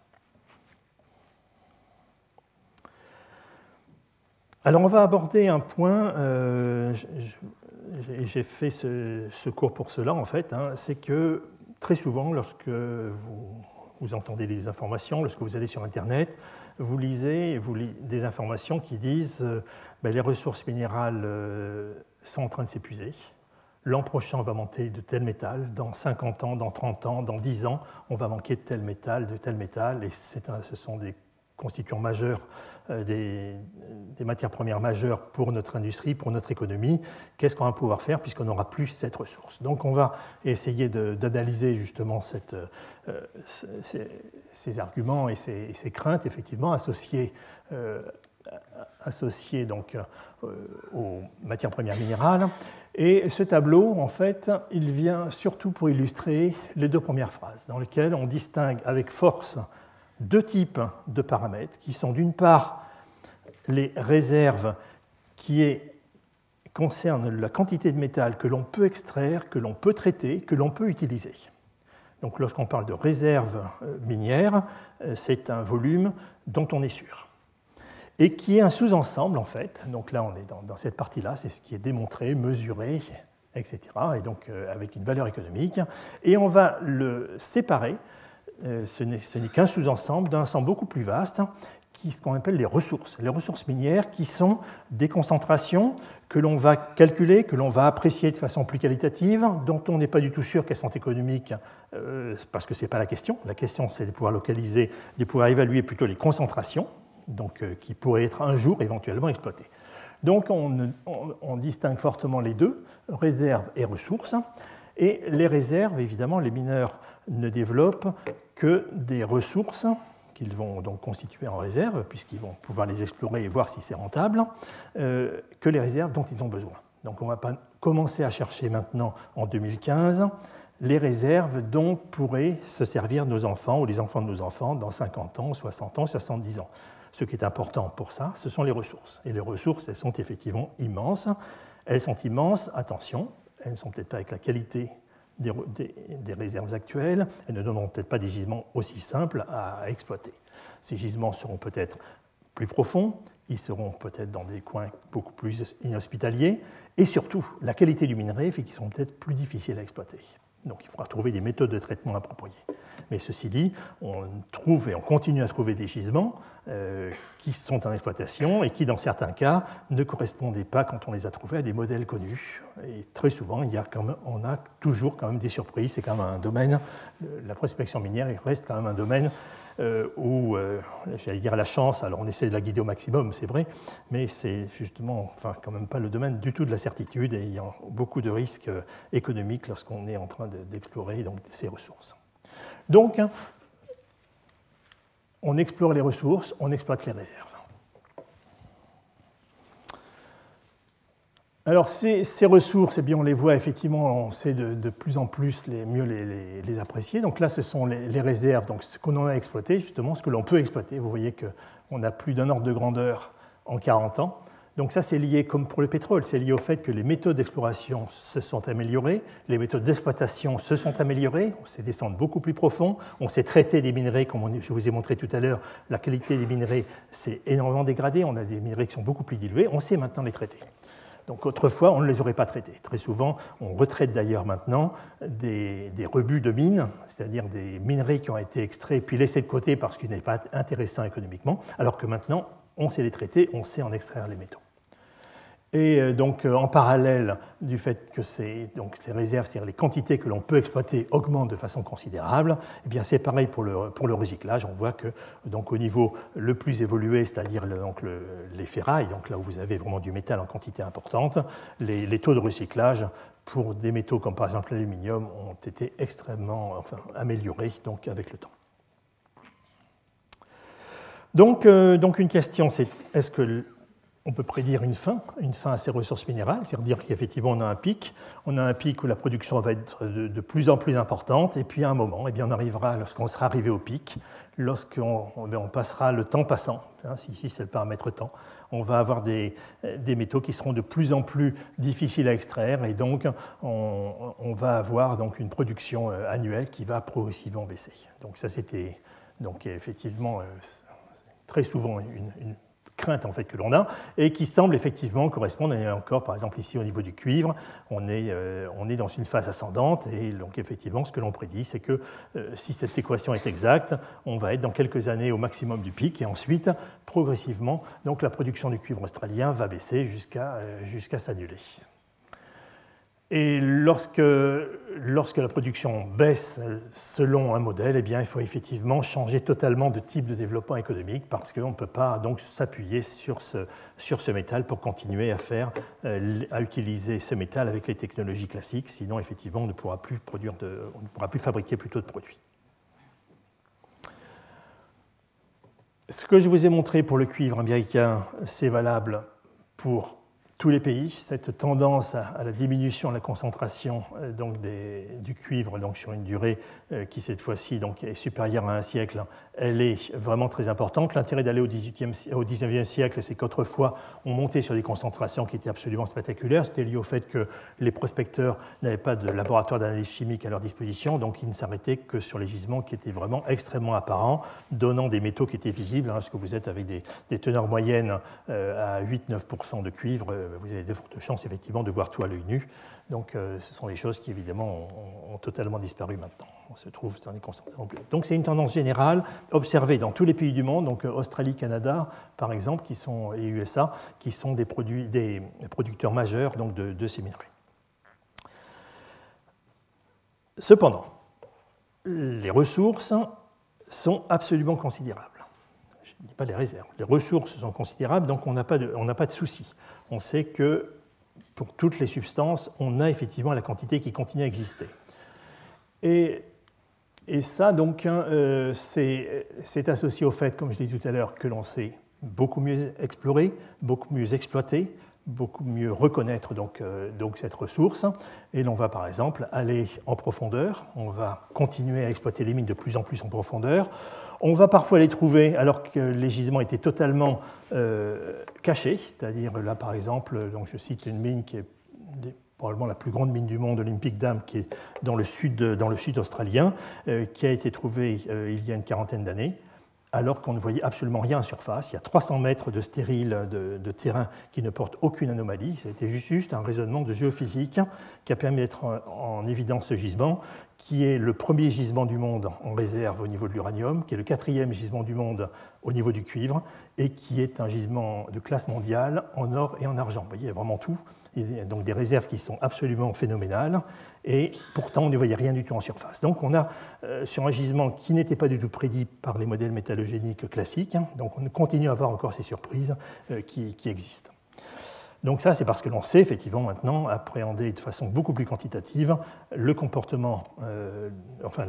S1: Alors on va aborder un point, euh, j'ai fait ce, ce cours pour cela en fait, hein, c'est que très souvent lorsque vous, vous entendez des informations, lorsque vous allez sur Internet, vous lisez, vous lisez des informations qui disent euh, ben, les ressources minérales euh, sont en train de s'épuiser. L'an prochain, on va manquer de tel métal. Dans cinquante ans, dans trente ans, dans dix ans, on va manquer de tel métal, de tel métal. Et c'est un, ce sont des constituants majeurs, euh, des, des matières premières majeures pour notre industrie, pour notre économie. Qu'est-ce qu'on va pouvoir faire puisqu'on n'aura plus cette ressource? Donc, on va essayer de, d'analyser justement cette, euh, ces, ces arguments et ces, et ces craintes, effectivement, associées euh, associés donc, euh, aux matières premières minérales. Et ce tableau, en fait, il vient surtout pour illustrer les deux premières phrases, dans lesquelles on distingue avec force deux types de paramètres, qui sont d'une part les réserves qui est, concernent la quantité de métal que l'on peut extraire, que l'on peut traiter, que l'on peut utiliser. Donc lorsqu'on parle de réserves minières, c'est un volume dont on est sûr. Et qui est un sous-ensemble, en fait. Donc là, on est dans, dans cette partie-là, c'est ce qui est démontré, mesuré, et cetera, et donc euh, avec une valeur économique. Et on va le séparer, euh, ce n'est, ce n'est qu'un sous-ensemble, d'un ensemble beaucoup plus vaste, qui ce qu'on appelle les ressources. Les ressources minières qui sont des concentrations que l'on va calculer, que l'on va apprécier de façon plus qualitative, dont on n'est pas du tout sûr qu'elles sont économiques, euh, parce que ce n'est pas la question. La question, c'est de pouvoir localiser, de pouvoir évaluer plutôt les concentrations. donc, euh, qui pourraient être un jour éventuellement exploitées. Donc on, on, on distingue fortement les deux, réserves et ressources. Et les réserves, évidemment, les mineurs ne développent que des ressources qu'ils vont donc constituer en réserve, puisqu'ils vont pouvoir les explorer et voir si c'est rentable, euh, que les réserves dont ils ont besoin. Donc on va pas commencer à chercher maintenant, en deux mille quinze, les réserves dont pourraient se servir nos enfants ou les enfants de nos enfants dans cinquante ans, soixante ans, soixante-dix ans. Ce qui est important pour ça, ce sont les ressources. Et les ressources, elles sont effectivement immenses. Elles sont immenses, attention, elles ne sont peut-être pas avec la qualité des, des, des réserves actuelles, elles ne donneront peut-être pas des gisements aussi simples à, à exploiter. Ces gisements seront peut-être plus profonds, ils seront peut-être dans des coins beaucoup plus inhospitaliers, et surtout, la qualité du minerai fait qu'ils seront peut-être plus difficiles à exploiter. Donc il faudra trouver des méthodes de traitement appropriées. Mais ceci dit, on trouve et on continue à trouver des gisements euh, qui sont en exploitation et qui, dans certains cas, ne correspondaient pas, quand on les a trouvés, à des modèles connus. Et très souvent, il y a quand même, on a toujours quand même des surprises. C'est quand même un domaine, la prospection minière reste quand même un domaine euh, où, euh, j'allais dire, la chance, alors on essaie de la guider au maximum, c'est vrai, mais c'est justement, enfin, quand même pas le domaine du tout de la certitude, et il y a beaucoup de risques économiques lorsqu'on est en train d'explorer donc, ces ressources. Donc, on explore les ressources, on exploite les réserves. Alors, ces, ces ressources, eh bien, on les voit effectivement, on sait de, de plus en plus les, mieux les, les, les apprécier. Donc là, ce sont les, les réserves, donc ce qu'on en a exploité, justement, ce que l'on peut exploiter. Vous voyez qu'on a plus d'un ordre de grandeur en quarante ans. Donc ça, c'est lié, comme pour le pétrole, c'est lié au fait que les méthodes d'exploration se sont améliorées, les méthodes d'exploitation se sont améliorées, on sait descendre beaucoup plus profond, on sait traiter des minerais, comme on, je vous ai montré tout à l'heure, la qualité des minerais s'est énormément dégradée, on a des minerais qui sont beaucoup plus dilués, on sait maintenant les traiter. Donc autrefois, on ne les aurait pas traités. Très souvent, on retraite d'ailleurs maintenant des, des rebuts de mines, c'est-à-dire des minerais qui ont été extraits puis laissés de côté parce qu'ils n'étaient pas intéressants économiquement, alors que maintenant, on sait les traiter, on sait en extraire les métaux. Et donc, en parallèle du fait que ces, donc, ces réserves, c'est-à-dire les quantités que l'on peut exploiter, augmentent de façon considérable, eh bien, c'est pareil pour le, pour le recyclage. On voit que, donc, au niveau le plus évolué, c'est-à-dire le, donc, le, les ferrailles, donc là où vous avez vraiment du métal en quantité importante, les, les taux de recyclage pour des métaux comme par exemple l'aluminium ont été extrêmement enfin, améliorés donc, avec le temps. Donc, euh, donc une question, c'est est-ce que on peut prédire une fin, une fin à ces ressources minérales, c'est-à-dire qu'effectivement on a un pic, on a un pic où la production va être de, de plus en plus importante, et puis à un moment, eh bien, on arrivera, lorsqu'on sera arrivé au pic, lorsqu'on on passera le temps passant, hein, ici c'est le paramètre temps, on va avoir des, des métaux qui seront de plus en plus difficiles à extraire, et donc on, on va avoir donc une production annuelle qui va progressivement baisser. Donc ça c'était donc effectivement très souvent une, une crainte en fait, que l'on a, et qui semble effectivement correspondre, et encore par exemple ici au niveau du cuivre, on est, euh, on est dans une phase ascendante, et donc effectivement ce que l'on prédit, c'est que euh, si cette équation est exacte, on va être dans quelques années au maximum du pic, et ensuite, progressivement, donc la production du cuivre australien va baisser jusqu'à euh, jusqu'à s'annuler. Et lorsque, lorsque la production baisse selon un modèle, eh bien, il faut effectivement changer totalement de type de développement économique parce qu'on ne peut pas donc s'appuyer sur ce, sur ce métal pour continuer à, faire, à utiliser ce métal avec les technologies classiques. Sinon, effectivement, on ne pourra plus, produire de, on ne pourra plus fabriquer plutôt de produits. Ce que je vous ai montré pour le cuivre américain, c'est valable pour tous les pays. Cette tendance à la diminution de la concentration donc des, du cuivre donc sur une durée qui cette fois-ci donc est supérieure à un siècle, elle est vraiment très importante. L'intérêt d'aller au dix-neuvième siècle, c'est qu'autrefois on montait sur des concentrations qui étaient absolument spectaculaires. C'était lié au fait que les prospecteurs n'avaient pas de laboratoire d'analyse chimique à leur disposition, donc ils ne s'arrêtaient que sur les gisements qui étaient vraiment extrêmement apparents, donnant des métaux qui étaient visibles, hein, parce que vous êtes avec des, des teneurs moyennes euh, à huit à neuf pour cent de cuivre, vous avez de fortes chances effectivement de voir tout à l'œil nu. Donc euh, ce sont des choses qui évidemment ont, ont totalement disparu maintenant. On se trouve dans des concentrations plus. Donc c'est une tendance générale observée dans tous les pays du monde, donc Australie, Canada par exemple, qui sont, et U S A, qui sont des, produits, des producteurs majeurs donc, de, de ces minerais. Cependant, les ressources sont absolument considérables. je ne dis pas les réserves, les ressources sont considérables, donc on n'a pas de, on n'a pas de souci. On sait que pour toutes les substances, on a effectivement la quantité qui continue à exister. Et, et ça, donc, hein, euh, c'est, c'est associé au fait, comme je l'ai dit tout à l'heure, que l'on sait beaucoup mieux explorer, beaucoup mieux exploiter, beaucoup mieux reconnaître donc, euh, donc cette ressource. Et l'on va par exemple aller en profondeur, on va continuer à exploiter les mines de plus en plus en profondeur. On va parfois les trouver alors que les gisements étaient totalement euh, cachés, c'est-à-dire là par exemple, donc je cite une mine qui est des, probablement la plus grande mine du monde, Olympic Dam, qui est dans le sud, dans le sud australien, euh, qui a été trouvée euh, il y a une quarantaine d'années, alors qu'on ne voyait absolument rien en surface. Il y a trois cents mètres de stérile de, de terrain qui ne portent aucune anomalie. C'était juste, juste un raisonnement de géophysique qui a permis de mettre en, en évidence ce gisement, qui est le premier gisement du monde en réserve au niveau de l'uranium, qui est le quatrième gisement du monde au niveau du cuivre, et qui est un gisement de classe mondiale en or et en argent. Vous voyez, il y a vraiment tout. Il y a donc des réserves qui sont absolument phénoménales, et pourtant on ne voyait rien du tout en surface. Donc on a euh, sur un gisement qui n'était pas du tout prédit par les modèles métallogéniques classiques, hein, donc on continue à avoir encore ces surprises euh, qui, qui existent. Donc ça, c'est parce que l'on sait effectivement maintenant appréhender de façon beaucoup plus quantitative le comportement, euh, enfin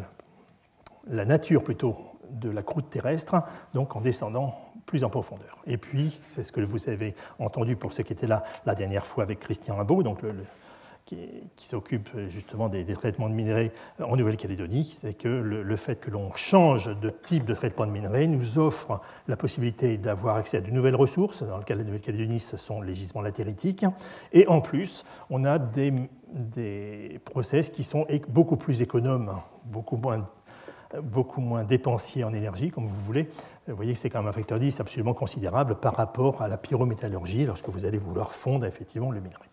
S1: la nature plutôt de la croûte terrestre, donc en descendant plus en profondeur. Et puis, c'est ce que vous avez entendu pour ceux qui étaient là la dernière fois avec Christian Rimbaud, donc le, le, qui, qui s'occupe justement des, des traitements de minerais en Nouvelle-Calédonie, c'est que le, le fait que l'on change de type de traitement de minerais nous offre la possibilité d'avoir accès à de nouvelles ressources. Dans le cas de la Nouvelle-Calédonie, ce sont les gisements latéritiques. Et en plus, on a des, des process qui sont beaucoup plus économes, beaucoup moins beaucoup moins dépensier en énergie, comme vous voulez. Vous voyez que c'est quand même un facteur dix absolument considérable par rapport à la pyrométallurgie lorsque vous allez vouloir fondre effectivement le minerai.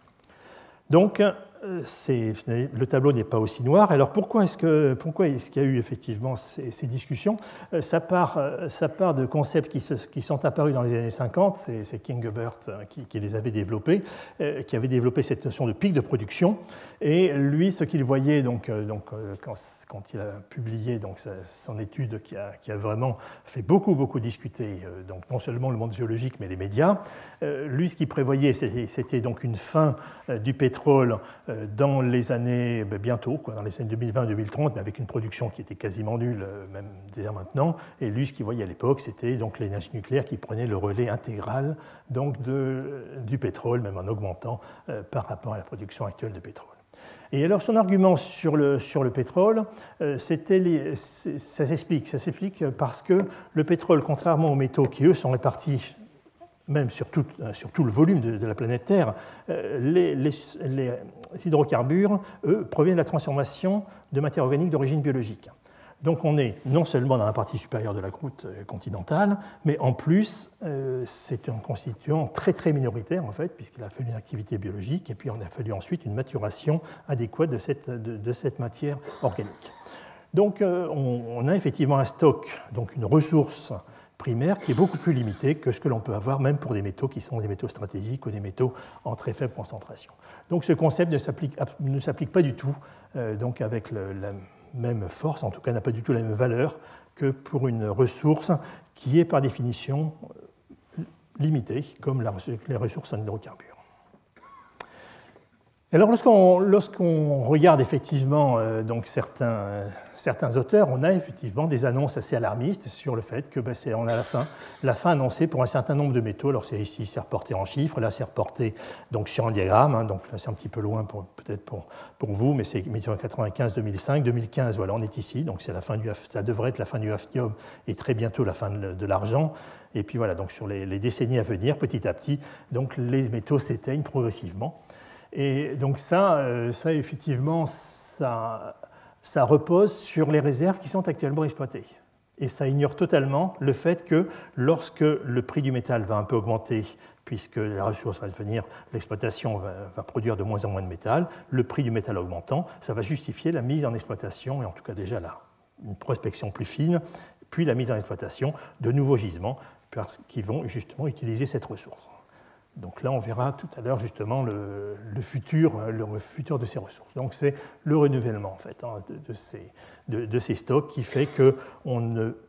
S1: Donc, c'est, le tableau n'est pas aussi noir. Alors pourquoi est-ce, que, pourquoi est-ce qu'il y a eu effectivement ces, ces discussions ? ça part, ça part de concepts qui, se, qui sont apparus dans les années cinquante, c'est, c'est Kingebert qui, qui les avait développés, euh, qui avait développé cette notion de pic de production. Et lui, ce qu'il voyait donc, donc, quand, quand il a publié donc, sa, son étude qui a, qui a vraiment fait beaucoup, beaucoup discuter, euh, donc, non seulement le monde géologique, mais les médias, euh, lui, ce qu'il prévoyait, c'était, c'était donc une fin euh, du pétrole dans les années, ben bientôt, quoi, dans les années deux mille vingt deux mille trente, mais avec une production qui était quasiment nulle, même déjà maintenant. Et lui, ce qu'il voyait à l'époque, c'était donc l'énergie nucléaire qui prenait le relais intégral donc de, du pétrole, même en augmentant euh, par rapport à la production actuelle de pétrole. Et alors son argument sur le, sur le pétrole, euh, c'était les, ça s'explique, ça s'explique parce que le pétrole, contrairement aux métaux qui, eux, sont répartis même sur tout, sur tout le volume de, de la planète Terre, les, les, les hydrocarbures, eux, proviennent de la transformation de matière organique d'origine biologique. Donc on est non seulement dans la partie supérieure de la croûte continentale, mais en plus, euh, c'est un constituant très très minoritaire, en fait, puisqu'il a fallu une activité biologique, et puis on a fallu ensuite une maturation adéquate de cette, de, de cette matière organique. Donc euh, on, on a effectivement un stock, donc une ressource primaire qui est beaucoup plus limitée que ce que l'on peut avoir même pour des métaux qui sont des métaux stratégiques ou des métaux en très faible concentration. Donc ce concept ne s'applique, ne s'applique pas du tout euh, donc avec le, la même force, en tout cas n'a pas du tout la même valeur que pour une ressource qui est par définition limitée, comme la, les ressources en hydrocarbures. Alors, lorsqu'on, lorsqu'on regarde effectivement euh, donc certains, euh, certains auteurs, on a effectivement des annonces assez alarmistes sur le fait que ben, c'est, on a la fin, la fin annoncée pour un certain nombre de métaux. Alors, c'est ici, c'est reporté en chiffres, là, c'est reporté donc, sur un diagramme, hein, donc là, c'est un petit peu loin pour, peut-être pour, pour vous, mais c'est mille neuf cent quatre-vingt-quinze deux mille cinq, deux mille quinze, voilà, on est ici, donc c'est la fin du, ça devrait être la fin du hafnium et très bientôt la fin de, de l'argent. Et puis voilà, donc sur les, les décennies à venir, petit à petit, donc les métaux s'éteignent progressivement. Et donc ça, ça effectivement, ça, ça repose sur les réserves qui sont actuellement exploitées. Et ça ignore totalement le fait que lorsque le prix du métal va un peu augmenter, puisque la ressource va devenir, l'exploitation va, va produire de moins en moins de métal, le prix du métal augmentant, ça va justifier la mise en exploitation, et en tout cas déjà là, une prospection plus fine, puis la mise en exploitation de nouveaux gisements qui vont justement utiliser cette ressource. Donc là, on verra tout à l'heure justement le, le, futur, le futur de ces ressources. Donc c'est le renouvellement en fait hein, de, de, ces, de, de ces stocks qui fait qu'on ne,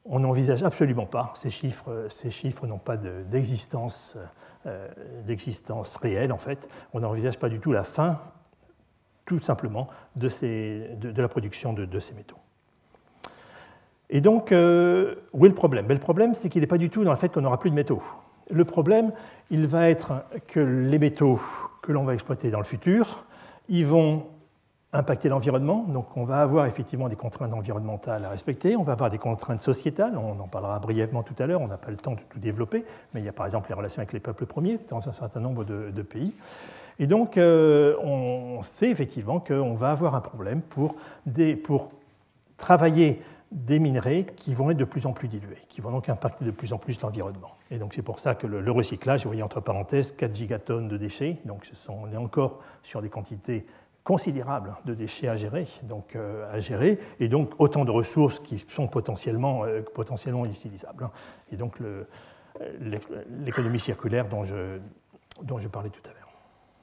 S1: on n'envisage absolument pas, ces chiffres, ces chiffres n'ont pas de, d'existence, euh, d'existence réelle en fait, on n'envisage pas du tout la fin, tout simplement, de, ces, de, de la production de, de ces métaux. Et donc, euh, où est le problème? Mais le problème, c'est qu'il n'est pas du tout dans le fait qu'on n'aura plus de métaux. Le problème, il va être que les métaux que l'on va exploiter dans le futur, ils vont impacter l'environnement, donc on va avoir effectivement des contraintes environnementales à respecter, on va avoir des contraintes sociétales, on en parlera brièvement tout à l'heure, on n'a pas le temps de tout développer, mais il y a par exemple les relations avec les peuples premiers dans un certain nombre de, de pays. Et donc euh, on sait effectivement qu'on va avoir un problème pour, des, pour travailler des minerais qui vont être de plus en plus dilués, qui vont donc impacter de plus en plus l'environnement. Et donc c'est pour ça que le, le recyclage, vous voyez entre parenthèses, quatre gigatonnes de déchets, donc ce sont, on est encore sur des quantités considérable de déchets à gérer, donc, euh, à gérer, et donc autant de ressources qui sont potentiellement, euh, potentiellement utilisables. Et donc le, l'économie circulaire dont je, dont je parlais tout à l'heure.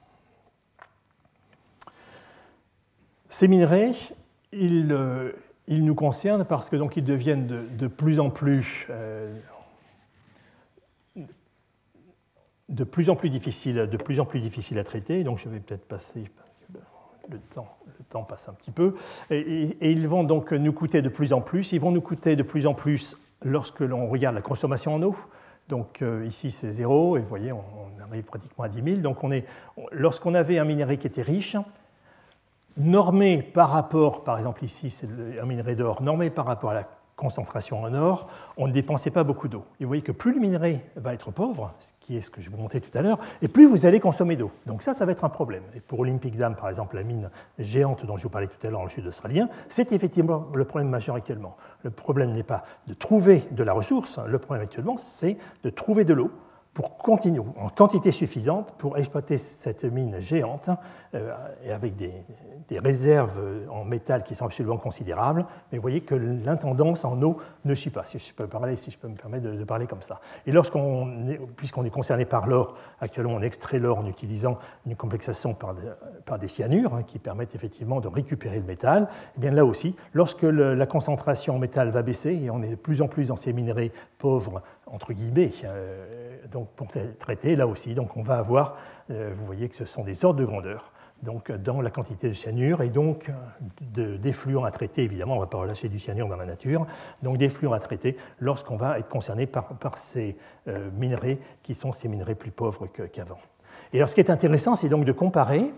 S1: Ces minerais, ils, euh, ils nous concernent parce que donc ils deviennent de, de plus en plus euh, de plus en plus difficiles, de plus en plus difficiles à traiter. Donc je vais peut-être passer. Le temps, le temps passe un petit peu, et, et, et ils vont donc nous coûter de plus en plus. Ils vont nous coûter de plus en plus lorsque l'on regarde la consommation en eau. Donc euh, ici c'est zéro, et vous voyez, on, on arrive pratiquement à dix mille. Donc on est, lorsqu'on avait un minerai qui était riche, normé par rapport, par exemple ici c'est un minerai d'or, normé par rapport à la concentration en or, on ne dépensait pas beaucoup d'eau. Et vous voyez que plus le minerai va être pauvre, ce qui est ce que je vous montrais tout à l'heure, et plus vous allez consommer d'eau. Donc ça, ça va être un problème. Et pour Olympic Dam, par exemple, la mine géante dont je vous parlais tout à l'heure dans le sud australien, c'est effectivement le problème majeur actuellement. Le problème n'est pas de trouver de la ressource, le problème actuellement, c'est de trouver de l'eau pour continuer, en quantité suffisante pour exploiter cette mine géante euh, et avec des, des réserves en métal qui sont absolument considérables. Mais vous voyez que l'intendance en eau ne suit pas, si je peux, parler, si je peux me permettre de, de parler comme ça. Et lorsqu'on est, puisqu'on est concerné par l'or, actuellement on extrait l'or en utilisant une complexation par des, par des cyanures hein, qui permettent effectivement de récupérer le métal. Et bien là aussi, lorsque le, la concentration en métal va baisser, et on est de plus en plus dans ces minerais pauvres, entre guillemets, euh, donc pour traiter, là aussi, donc on va avoir, euh, vous voyez que ce sont des ordres de grandeur, donc dans la quantité de cyanure, et donc de, d'effluents à traiter, évidemment, on ne va pas relâcher du cyanure dans la nature, donc d'effluents à traiter lorsqu'on va être concerné par, par ces euh, minerais qui sont ces minerais plus pauvres que, qu'avant. Et alors ce qui est intéressant, c'est donc de comparer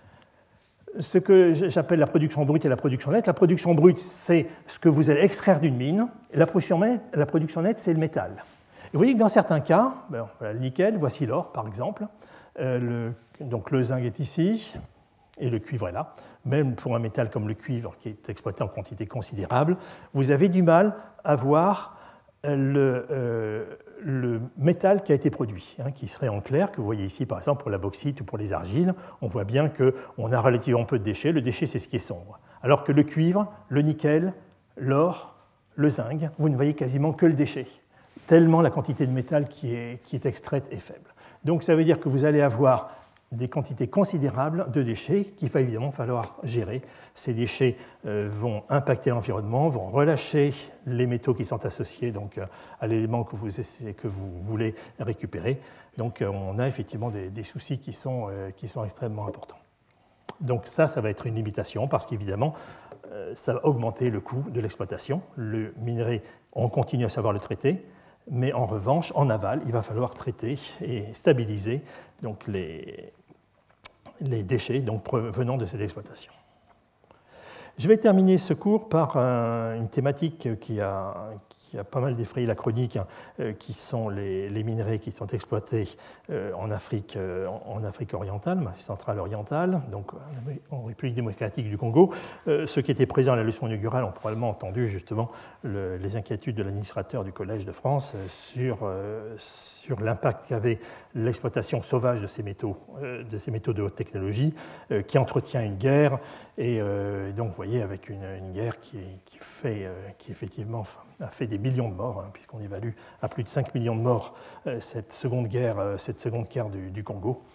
S1: ce que j'appelle la production brute et la production nette. La production brute, c'est ce que vous allez extraire d'une mine, et la production nette, la production nette, c'est le métal. Et vous voyez que dans certains cas, ben, voilà, le nickel, voici l'or par exemple, euh, le, donc le zinc est ici, et le cuivre est là. Même pour un métal comme le cuivre, qui est exploité en quantité considérable, vous avez du mal à voir le, euh, le métal qui a été produit, hein, qui serait en clair, que vous voyez ici par exemple pour la bauxite ou pour les argiles, on voit bien qu'on a relativement peu de déchets, le déchet c'est ce qui est sombre. Alors que le cuivre, le nickel, l'or, le zinc, vous ne voyez quasiment que le déchet, tellement la quantité de métal qui est, qui est extraite est faible. Donc ça veut dire que vous allez avoir des quantités considérables de déchets qu'il va évidemment falloir gérer. Ces déchets euh, vont impacter l'environnement, vont relâcher les métaux qui sont associés donc, à l'élément que vous, que vous voulez récupérer. Donc on a effectivement des, des soucis qui sont, euh, qui sont extrêmement importants. Donc ça, ça va être une limitation parce qu'évidemment, euh, ça va augmenter le coût de l'exploitation. Le minerai, on continue à savoir le traiter, mais en revanche, en aval, il va falloir traiter et stabiliser donc, les, les déchets donc, venant de cette exploitation. Je vais terminer ce cours par un, une thématique qui a, qui a pas mal défrayé la chronique, hein, euh, qui sont les, les minerais qui sont exploités euh, en, Afrique, euh, en Afrique orientale, centrale orientale, donc en République démocratique du Congo. Euh, ceux qui étaient présents à la leçon inaugurale ont probablement entendu justement le, les inquiétudes de l'administrateur du Collège de France sur, euh, sur l'impact qu'avait l'exploitation sauvage de ces métaux, euh, de ces métaux de haute technologie, euh, qui entretient une guerre. Et euh, donc, vous voyez, avec une, une guerre qui, qui, fait, euh, qui effectivement a fait des millions de morts, hein, puisqu'on évalue à plus de cinq millions de morts euh, cette seconde guerre, euh, cette seconde guerre du, du Congo.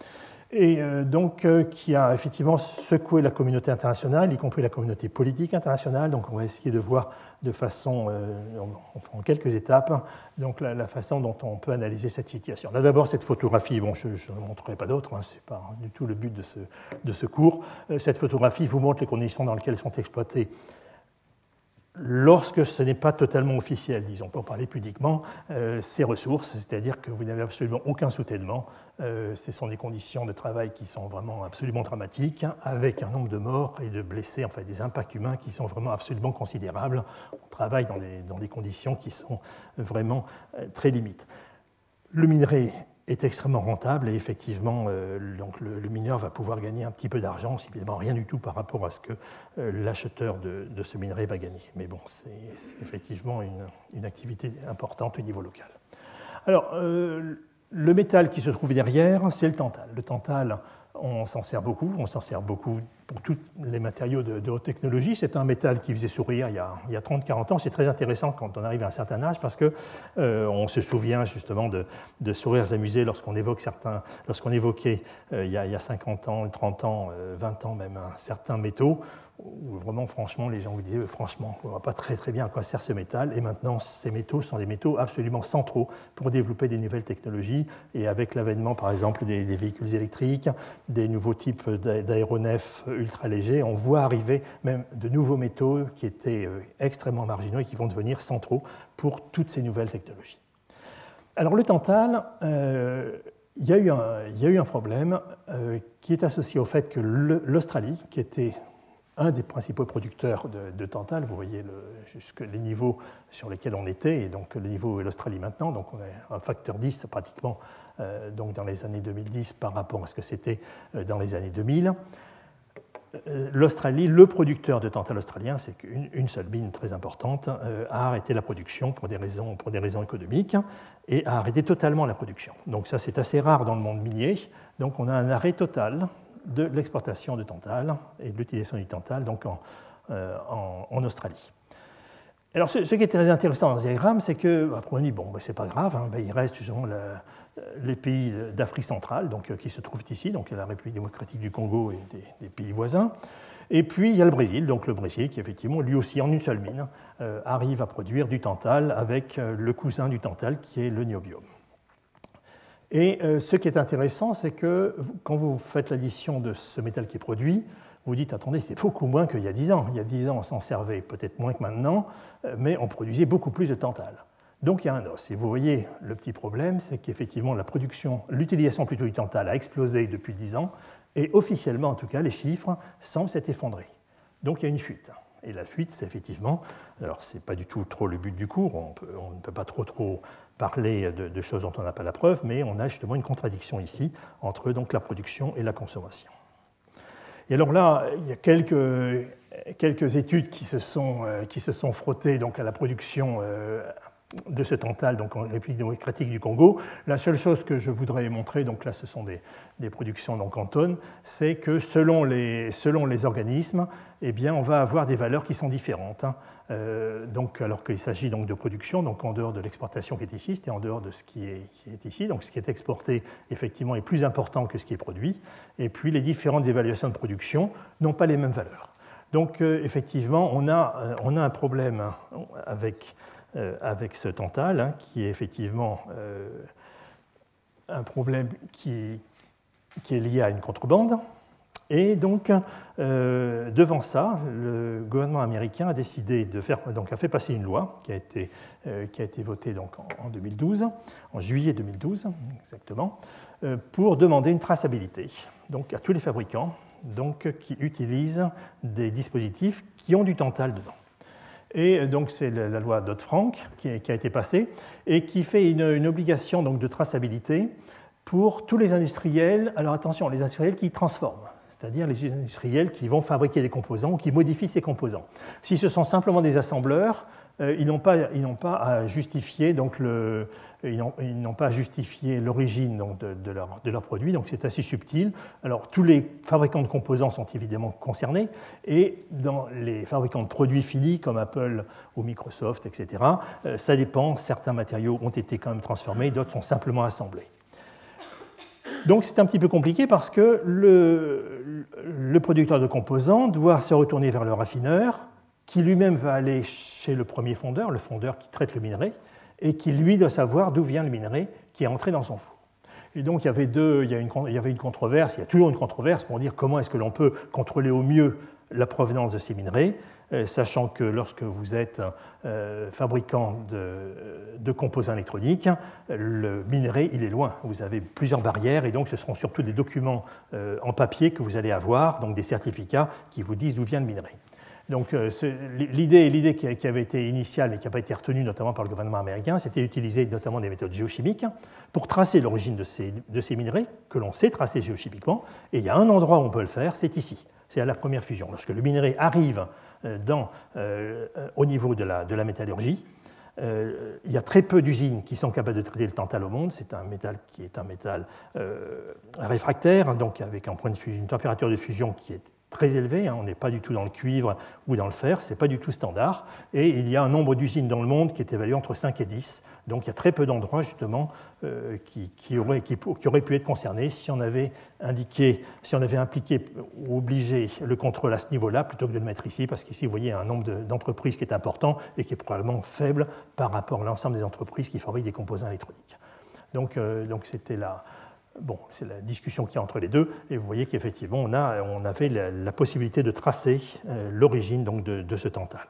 S1: et euh, donc euh, qui a effectivement secoué la communauté internationale, y compris la communauté politique internationale. Donc on va essayer de voir de façon, euh, en, en quelques étapes, donc la, la façon dont on peut analyser cette situation. Là d'abord cette photographie, bon je ne montrerai pas d'autres, hein, ce n'est pas du tout le but de ce, de ce cours. Euh, cette photographie vous montre les conditions dans lesquelles sont exploitées lorsque ce n'est pas totalement officiel, disons, pour parler pudiquement, euh, ces ressources, c'est-à-dire que vous n'avez absolument aucun soutènement. Euh, ce sont des conditions de travail qui sont vraiment absolument dramatiques, hein, avec un nombre de morts et de blessés, enfin des impacts humains qui sont vraiment absolument considérables. On travaille dans des, dans des conditions qui sont vraiment euh, très limites. Le minerai est extrêmement rentable et effectivement euh, donc le, le mineur va pouvoir gagner un petit peu d'argent, c'est évidemment rien du tout par rapport à ce que euh, l'acheteur de, de ce minerai va gagner. Mais bon, c'est, c'est effectivement une, une activité importante au niveau local. Alors, euh, le métal qui se trouve derrière, c'est le tantal. Le tantal, on s'en sert beaucoup, on s'en sert beaucoup pour tous les matériaux de, de haute technologie. C'est un métal qui faisait sourire il y a, il y a trente à quarante ans. C'est très intéressant quand on arrive à un certain âge parce qu'on euh, se souvient justement de, de sourires amusés lorsqu'on évoque certains, lorsqu'on évoquait euh, il, y a, il y a cinquante ans, trente ans, euh, vingt ans même, hein, certains métaux où vraiment, franchement, les gens vous disaient, franchement, on ne voit pas très très bien à quoi sert ce métal. Et maintenant, ces métaux sont des métaux absolument centraux pour développer des nouvelles technologies. Et avec l'avènement, par exemple, des, des véhicules électriques, des nouveaux types d'aéronefs ultra légers, on voit arriver même de nouveaux métaux qui étaient extrêmement marginaux et qui vont devenir centraux pour toutes ces nouvelles technologies. Alors, le tantal, euh, il y a eu un, il y a eu un problème euh, qui est associé au fait que le, l'Australie, qui était un des principaux producteurs de, de tantal, vous voyez le, jusque les niveaux sur lesquels on était, et donc le niveau est l'Australie maintenant, donc on est un facteur dix pratiquement euh, donc dans les années deux mille dix par rapport à ce que c'était euh, dans les années deux mille. Euh, L'Australie, le producteur de tantal australien, c'est qu'une une seule mine très importante, euh, a arrêté la production pour des, raisons, pour des raisons économiques et a arrêté totalement la production. Donc ça c'est assez rare dans le monde minier, donc on a un arrêt total de l'exportation de tantal et de l'utilisation du tantal donc en, euh, en, en Australie. Alors, ce, ce qui est très intéressant dans ce diagramme, c'est que, après on dit, bon, ben, c'est pas grave, hein, ben, il reste justement le, les pays d'Afrique centrale donc, euh, qui se trouvent ici, donc la République démocratique du Congo et des, des pays voisins. Et puis, il y a le Brésil, donc le Brésil qui, effectivement, lui aussi, en une seule mine, euh, arrive à produire du tantal avec euh, le cousin du tantal qui est le niobium. Et euh, ce qui est intéressant, c'est que quand vous faites l'addition de ce métal qui est produit, vous dites, attendez, c'est beaucoup moins qu'il y a dix ans. Il y a dix ans, on s'en servait peut-être moins que maintenant, mais on produisait beaucoup plus de tantal. Donc il y a un os. Et vous voyez, le petit problème, c'est qu'effectivement, la production, l'utilisation plutôt du tantal a explosé depuis dix ans, et officiellement, en tout cas, les chiffres semblent s'être effondrés. Donc il y a une fuite. Et la fuite, c'est effectivement, alors ce n'est pas du tout trop le but du cours, on, peut, on ne peut pas trop, trop parler de, de choses dont on n'a pas la preuve, mais on a justement une contradiction ici entre donc, la production et la consommation. Et alors là, il y a quelques, quelques études qui se sont, euh, qui se sont frottées donc, à la production euh, de ce tantal donc, en République démocratique du Congo. La seule chose que je voudrais montrer, donc là ce sont des, des productions donc, en tonnes, c'est que selon les, selon les organismes, eh bien, on va avoir des valeurs qui sont différentes. Hein. Euh, donc, alors qu'il s'agit donc, de production, donc en dehors de l'exportation qui est ici, c'est en dehors de ce qui est, qui est ici. Donc ce qui est exporté, effectivement, est plus important que ce qui est produit. Et puis les différentes évaluations de production n'ont pas les mêmes valeurs. Donc euh, effectivement, on a, euh, on a un problème avec... Euh, avec ce tantal, hein, qui est effectivement euh, un problème qui, qui est lié à une contrebande. Et donc, euh, devant ça, le gouvernement américain a décidé de faire, donc a fait passer une loi qui a été, euh, qui a été votée donc en, en deux mille douze, en juillet deux mille douze exactement, euh, pour demander une traçabilité donc, à tous les fabricants donc, qui utilisent des dispositifs qui ont du tantal dedans. Et donc, c'est la loi Dodd-Frank qui a été passée et qui fait une, une obligation donc, de traçabilité pour tous les industriels. Alors, attention, les industriels qui transforment, c'est-à-dire les industriels qui vont fabriquer des composants ou qui modifient ces composants. Si ce sont simplement des assembleurs, euh, ils n'ont pas, ils n'ont pas à justifier donc le, ils n'ont, ils n'ont pas à justifier l'origine donc de, de, leur, de leur produit, donc c'est assez subtil. Alors tous les fabricants de composants sont évidemment concernés, et dans les fabricants de produits finis comme Apple ou Microsoft, et cetera, euh, ça dépend. Certains matériaux ont été quand même transformés, d'autres sont simplement assemblés. Donc c'est un petit peu compliqué parce que le, le producteur de composants doit se retourner vers le raffineur, qui lui-même va aller chez le premier fondeur, le fondeur qui traite le minerai, et qui lui doit savoir d'où vient le minerai qui est entré dans son four. Et donc il y avait deux, il y, a une, il y avait une controverse, il y a toujours une controverse pour dire comment est-ce que l'on peut contrôler au mieux la provenance de ces minerais, euh, sachant que lorsque vous êtes euh, fabricant de, de composants électroniques, le minerai il est loin. Vous avez plusieurs barrières et donc ce seront surtout des documents euh, en papier que vous allez avoir, donc des certificats qui vous disent d'où vient le minerai. Donc l'idée, l'idée qui avait été initiale mais qui n'a pas été retenue notamment par le gouvernement américain, c'était d'utiliser notamment des méthodes géochimiques pour tracer l'origine de ces, de ces minerais que l'on sait tracer géochimiquement. Et il y a un endroit où on peut le faire, c'est ici, c'est à la première fusion. Lorsque le minerai arrive dans, euh, au niveau de la, de la métallurgie, euh, il y a très peu d'usines qui sont capables de traiter le tantale au monde. C'est un métal qui est un métal euh, réfractaire, donc avec un point de fusion, une température de fusion qui est très élevé, hein, on n'est pas du tout dans le cuivre ou dans le fer, ce n'est pas du tout standard, et il y a un nombre d'usines dans le monde qui est évalué entre cinq et dix, donc il y a très peu d'endroits justement euh, qui, qui, auraient, qui, qui auraient pu être concernés si on avait indiqué, si on avait impliqué ou obligé le contrôle à ce niveau-là plutôt que de le mettre ici, parce qu'ici vous voyez un nombre de, d'entreprises qui est important et qui est probablement faible par rapport à l'ensemble des entreprises qui fabriquent des composants électroniques. Donc, euh, donc c'était là. Bon, c'est la discussion qu'il y a entre les deux, et vous voyez qu'effectivement, on, a, on avait la, la possibilité de tracer euh, l'origine donc, de, de ce tantale.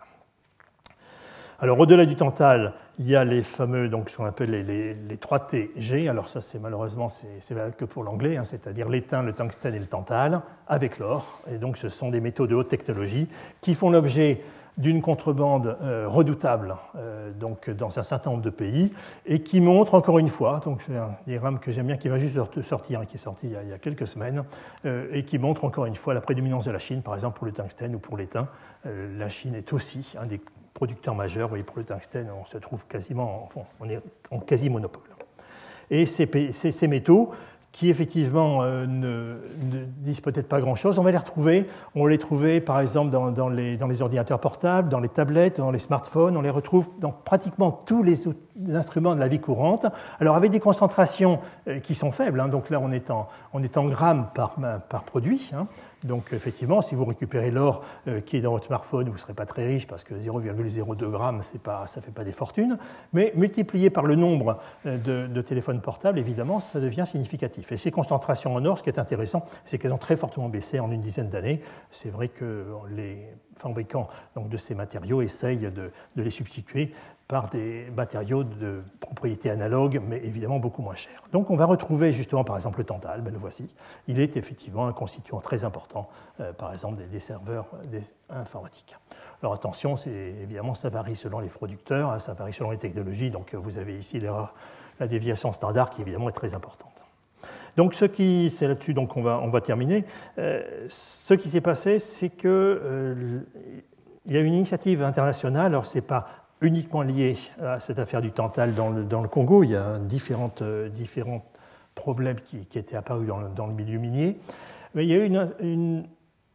S1: Alors, au-delà du tantale, il y a les fameux, donc, ce qu'on appelle les, les, les trois T G. Alors, ça, c'est malheureusement, c'est, c'est valable que pour l'anglais, hein, c'est-à-dire l'étain, le tungstène et le tantale, avec l'or. Et donc, ce sont des métaux de haute technologie qui font l'objet d'une contrebande euh, redoutable euh, donc dans un certain nombre de pays et qui montre encore une fois, donc c'est un diagramme que j'aime bien qui va juste sortir, hein, qui est sorti il y a, il y a quelques semaines, euh, et qui montre encore une fois la prédominance de la Chine, par exemple pour le tungstène ou pour l'étain. Euh, la Chine est aussi un des producteurs majeurs. Vous voyez, pour le tungstène, on se trouve quasiment, enfin, on est en quasi monopole. Et ces, ces, ces métaux qui effectivement euh, ne, ne disent peut-être pas grand-chose. On va les retrouver, on les trouvait par exemple dans, dans, les, dans les ordinateurs portables, dans les tablettes, dans les smartphones, on les retrouve dans pratiquement tous les, les instruments de la vie courante. Alors avec des concentrations euh, qui sont faibles, hein, donc là on est en, on est en grammes par, par produit, hein. Donc effectivement, si vous récupérez l'or euh, qui est dans votre smartphone, vous ne serez pas très riche parce que zéro virgule zéro deux grammes, c'est pas, ça ne fait pas des fortunes. Mais multiplié par le nombre de, de téléphones portables, évidemment, ça devient significatif. Et ces concentrations en or, ce qui est intéressant, c'est qu'elles ont très fortement baissé en une dizaine d'années. C'est vrai que les fabricants donc, de ces matériaux essayent de, de les substituer par des matériaux de propriété analogue, mais évidemment beaucoup moins chers. Donc on va retrouver justement par exemple le tantale, ben le voici. Il est effectivement un constituant très important, euh, par exemple des, des serveurs des informatiques. Alors attention, c'est, évidemment ça varie selon les producteurs, hein, ça varie selon les technologies, donc vous avez ici l'erreur, la déviation standard qui évidemment est très importante. Donc ce qui, c'est là-dessus donc on va, on va terminer. Euh, ce qui s'est passé, c'est que euh, il y a une initiative internationale, alors c'est pas uniquement lié à cette affaire du tantale dans le, dans le Congo. Il y a différentes, euh, différents problèmes qui, qui étaient apparus dans le, dans le milieu minier. Mais il y a une, une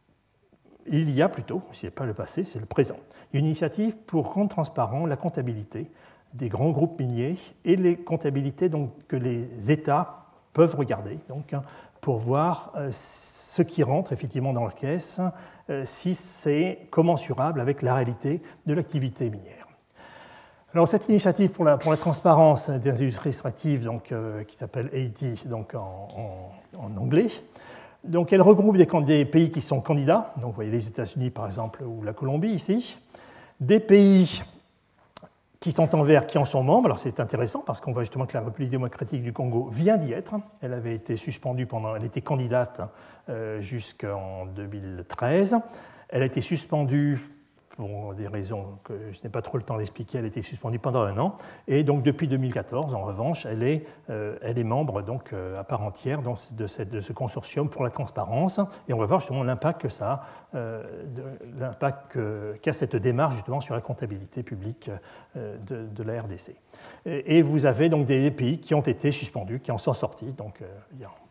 S1: il y a plutôt, ce n'est pas le passé, c'est le présent, une initiative pour rendre transparent la comptabilité des grands groupes miniers et les comptabilités donc, que les États peuvent regarder donc, hein, pour voir euh, ce qui rentre effectivement dans leur caisse, euh, si c'est commensurable avec la réalité de l'activité minière. Alors, cette initiative pour la, pour la transparence des industries extractives, donc, euh, qui s'appelle A D donc en, en, en anglais, donc, elle regroupe des, des pays qui sont candidats, donc vous voyez les États-Unis par exemple ou la Colombie ici, des pays qui sont en vert, qui en sont membres. Alors c'est intéressant parce qu'on voit justement que la République démocratique du Congo vient d'y être. Elle avait été suspendue pendant, elle était candidate euh, jusqu'en deux mille treize. Elle a été suspendue pour des raisons que je n'ai pas trop le temps d'expliquer, elle a été suspendue pendant un an. Et donc depuis deux mille quatorze, en revanche, elle est, euh, elle est membre donc, euh, à part entière dans, de, cette, de ce consortium pour la transparence. Et on va voir justement l'impact que ça a, euh, de, l'impact que, qu'a cette démarche justement sur la comptabilité publique euh, de, de la R D C. Et, et vous avez donc des pays qui ont été suspendus, qui en sont sortis. Donc euh, il y a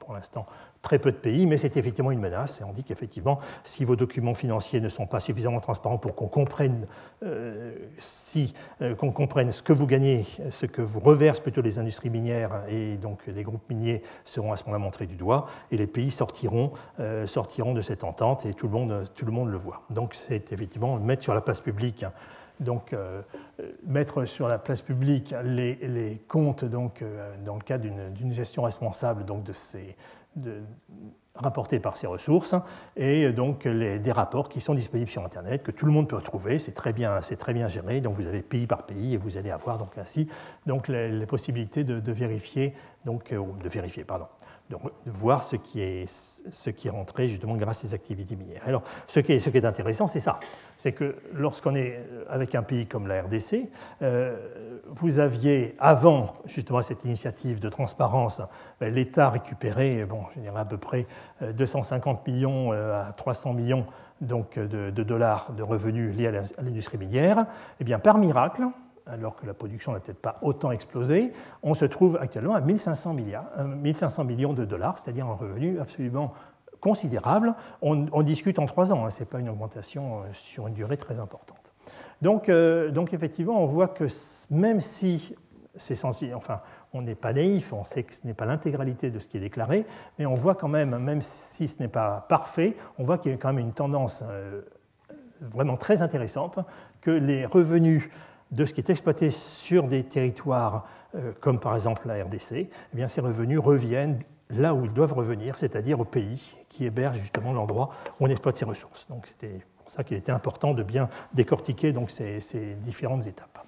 S1: pour l'instant très peu de pays, mais c'est effectivement une menace. Et on dit qu'effectivement, si vos documents financiers ne sont pas suffisamment transparents pour qu'on comprenne, euh, si, euh, qu'on comprenne ce que vous gagnez, ce que vous reversent plutôt les industries minières, et donc les groupes miniers seront à ce moment-là montrés du doigt, et les pays sortiront, euh, sortiront de cette entente, et tout le monde, tout le monde le voit. Donc c'est effectivement mettre sur la place publique, donc euh, mettre sur la place publique les, les comptes donc, euh, dans le cadre d'une, d'une gestion responsable donc, de ces De, rapportés par ces ressources, et donc les, des rapports qui sont disponibles sur Internet, que tout le monde peut retrouver, c'est très bien, c'est très bien géré, donc vous avez pays par pays, et vous allez avoir donc ainsi donc les, les possibilités de, de vérifier, donc, euh, de vérifier, pardon, de, de voir ce qui, est, ce qui est rentré justement grâce à ces activités minières. Alors, ce qui est, ce qui est intéressant, c'est ça, c'est que lorsqu'on est avec un pays comme la R D C, euh, vous aviez, avant justement cette initiative de transparence, l'État récupérait, bon, je dirais à peu près deux cent cinquante millions à trois cents millions donc, de, de dollars de revenus liés à l'industrie minière. Et bien, par miracle, alors que la production n'a peut-être pas autant explosé, on se trouve actuellement à mille cinq cents millions de dollars, c'est-à-dire un revenu absolument considérable. On, on discute en trois ans, hein, ce n'est pas une augmentation sur une durée très importante. Donc, euh, donc effectivement, on voit que même si c'est sensible, enfin, on n'est pas naïf, on sait que ce n'est pas l'intégralité de ce qui est déclaré, mais on voit quand même, même si ce n'est pas parfait, on voit qu'il y a quand même une tendance euh, vraiment très intéressante, que les revenus de ce qui est exploité sur des territoires euh, comme par exemple la R D C, eh bien, ces revenus reviennent là où ils doivent revenir, c'est-à-dire au pays qui héberge justement l'endroit où on exploite ces ressources. Donc c'était pour ça qu'il était important de bien décortiquer donc, ces, ces différentes étapes.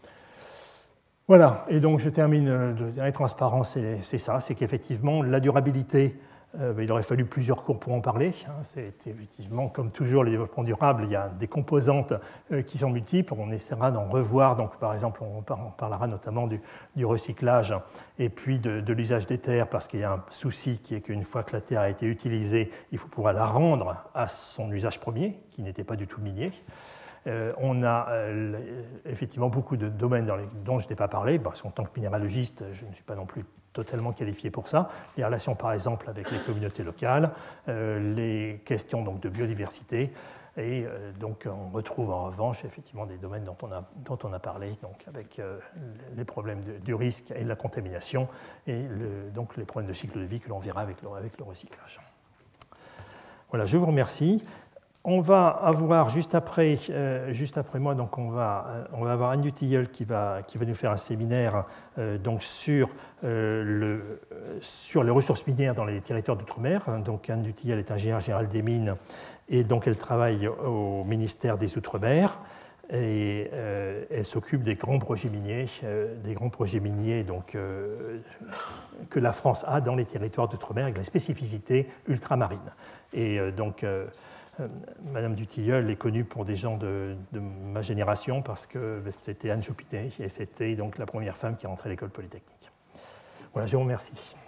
S1: Voilà, et donc je termine, le dernier transparent, c'est, c'est ça, c'est qu'effectivement la durabilité, euh, il aurait fallu plusieurs cours pour en parler. Hein, c'est effectivement, comme toujours, le développement durable, il y a des composantes euh, qui sont multiples, on essaiera d'en revoir, donc par exemple on, on parlera notamment du, du recyclage et puis de, de l'usage des terres, parce qu'il y a un souci qui est qu'une fois que la terre a été utilisée, il faut pouvoir la rendre à son usage premier, qui n'était pas du tout minier. Euh, on a euh, effectivement beaucoup de domaines dans les, dont je n'ai pas parlé, parce qu'en tant que minéralogiste, je ne suis pas non plus totalement qualifié pour ça. Les relations, par exemple, avec les communautés locales, euh, les questions donc, de biodiversité, et euh, donc on retrouve en revanche effectivement des domaines dont on a, dont on a parlé, donc avec euh, les problèmes de, du risque et de la contamination, et le, donc les problèmes de cycle de vie que l'on verra avec le, avec le recyclage. Voilà, je vous remercie. On va avoir juste après, euh, juste après moi, donc on va, euh, on va avoir Anne Dutilleul qui va, qui va nous faire un séminaire euh, donc sur, euh, le, sur les ressources minières dans les territoires d'outre-mer. Donc Anne Dutilleul est ingénieure générale des mines et donc elle travaille au ministère des Outre-mer et euh, elle s'occupe des grands projets miniers, euh, des grands projets miniers donc, euh, que la France a dans les territoires d'outre-mer avec la spécificité ultramarine. Et euh, donc euh, Madame Dutilleul est connue pour des gens de, de ma génération parce que c'était Anne Chopinet et c'était donc la première femme qui est rentrée à l'école polytechnique. Voilà, je vous remercie.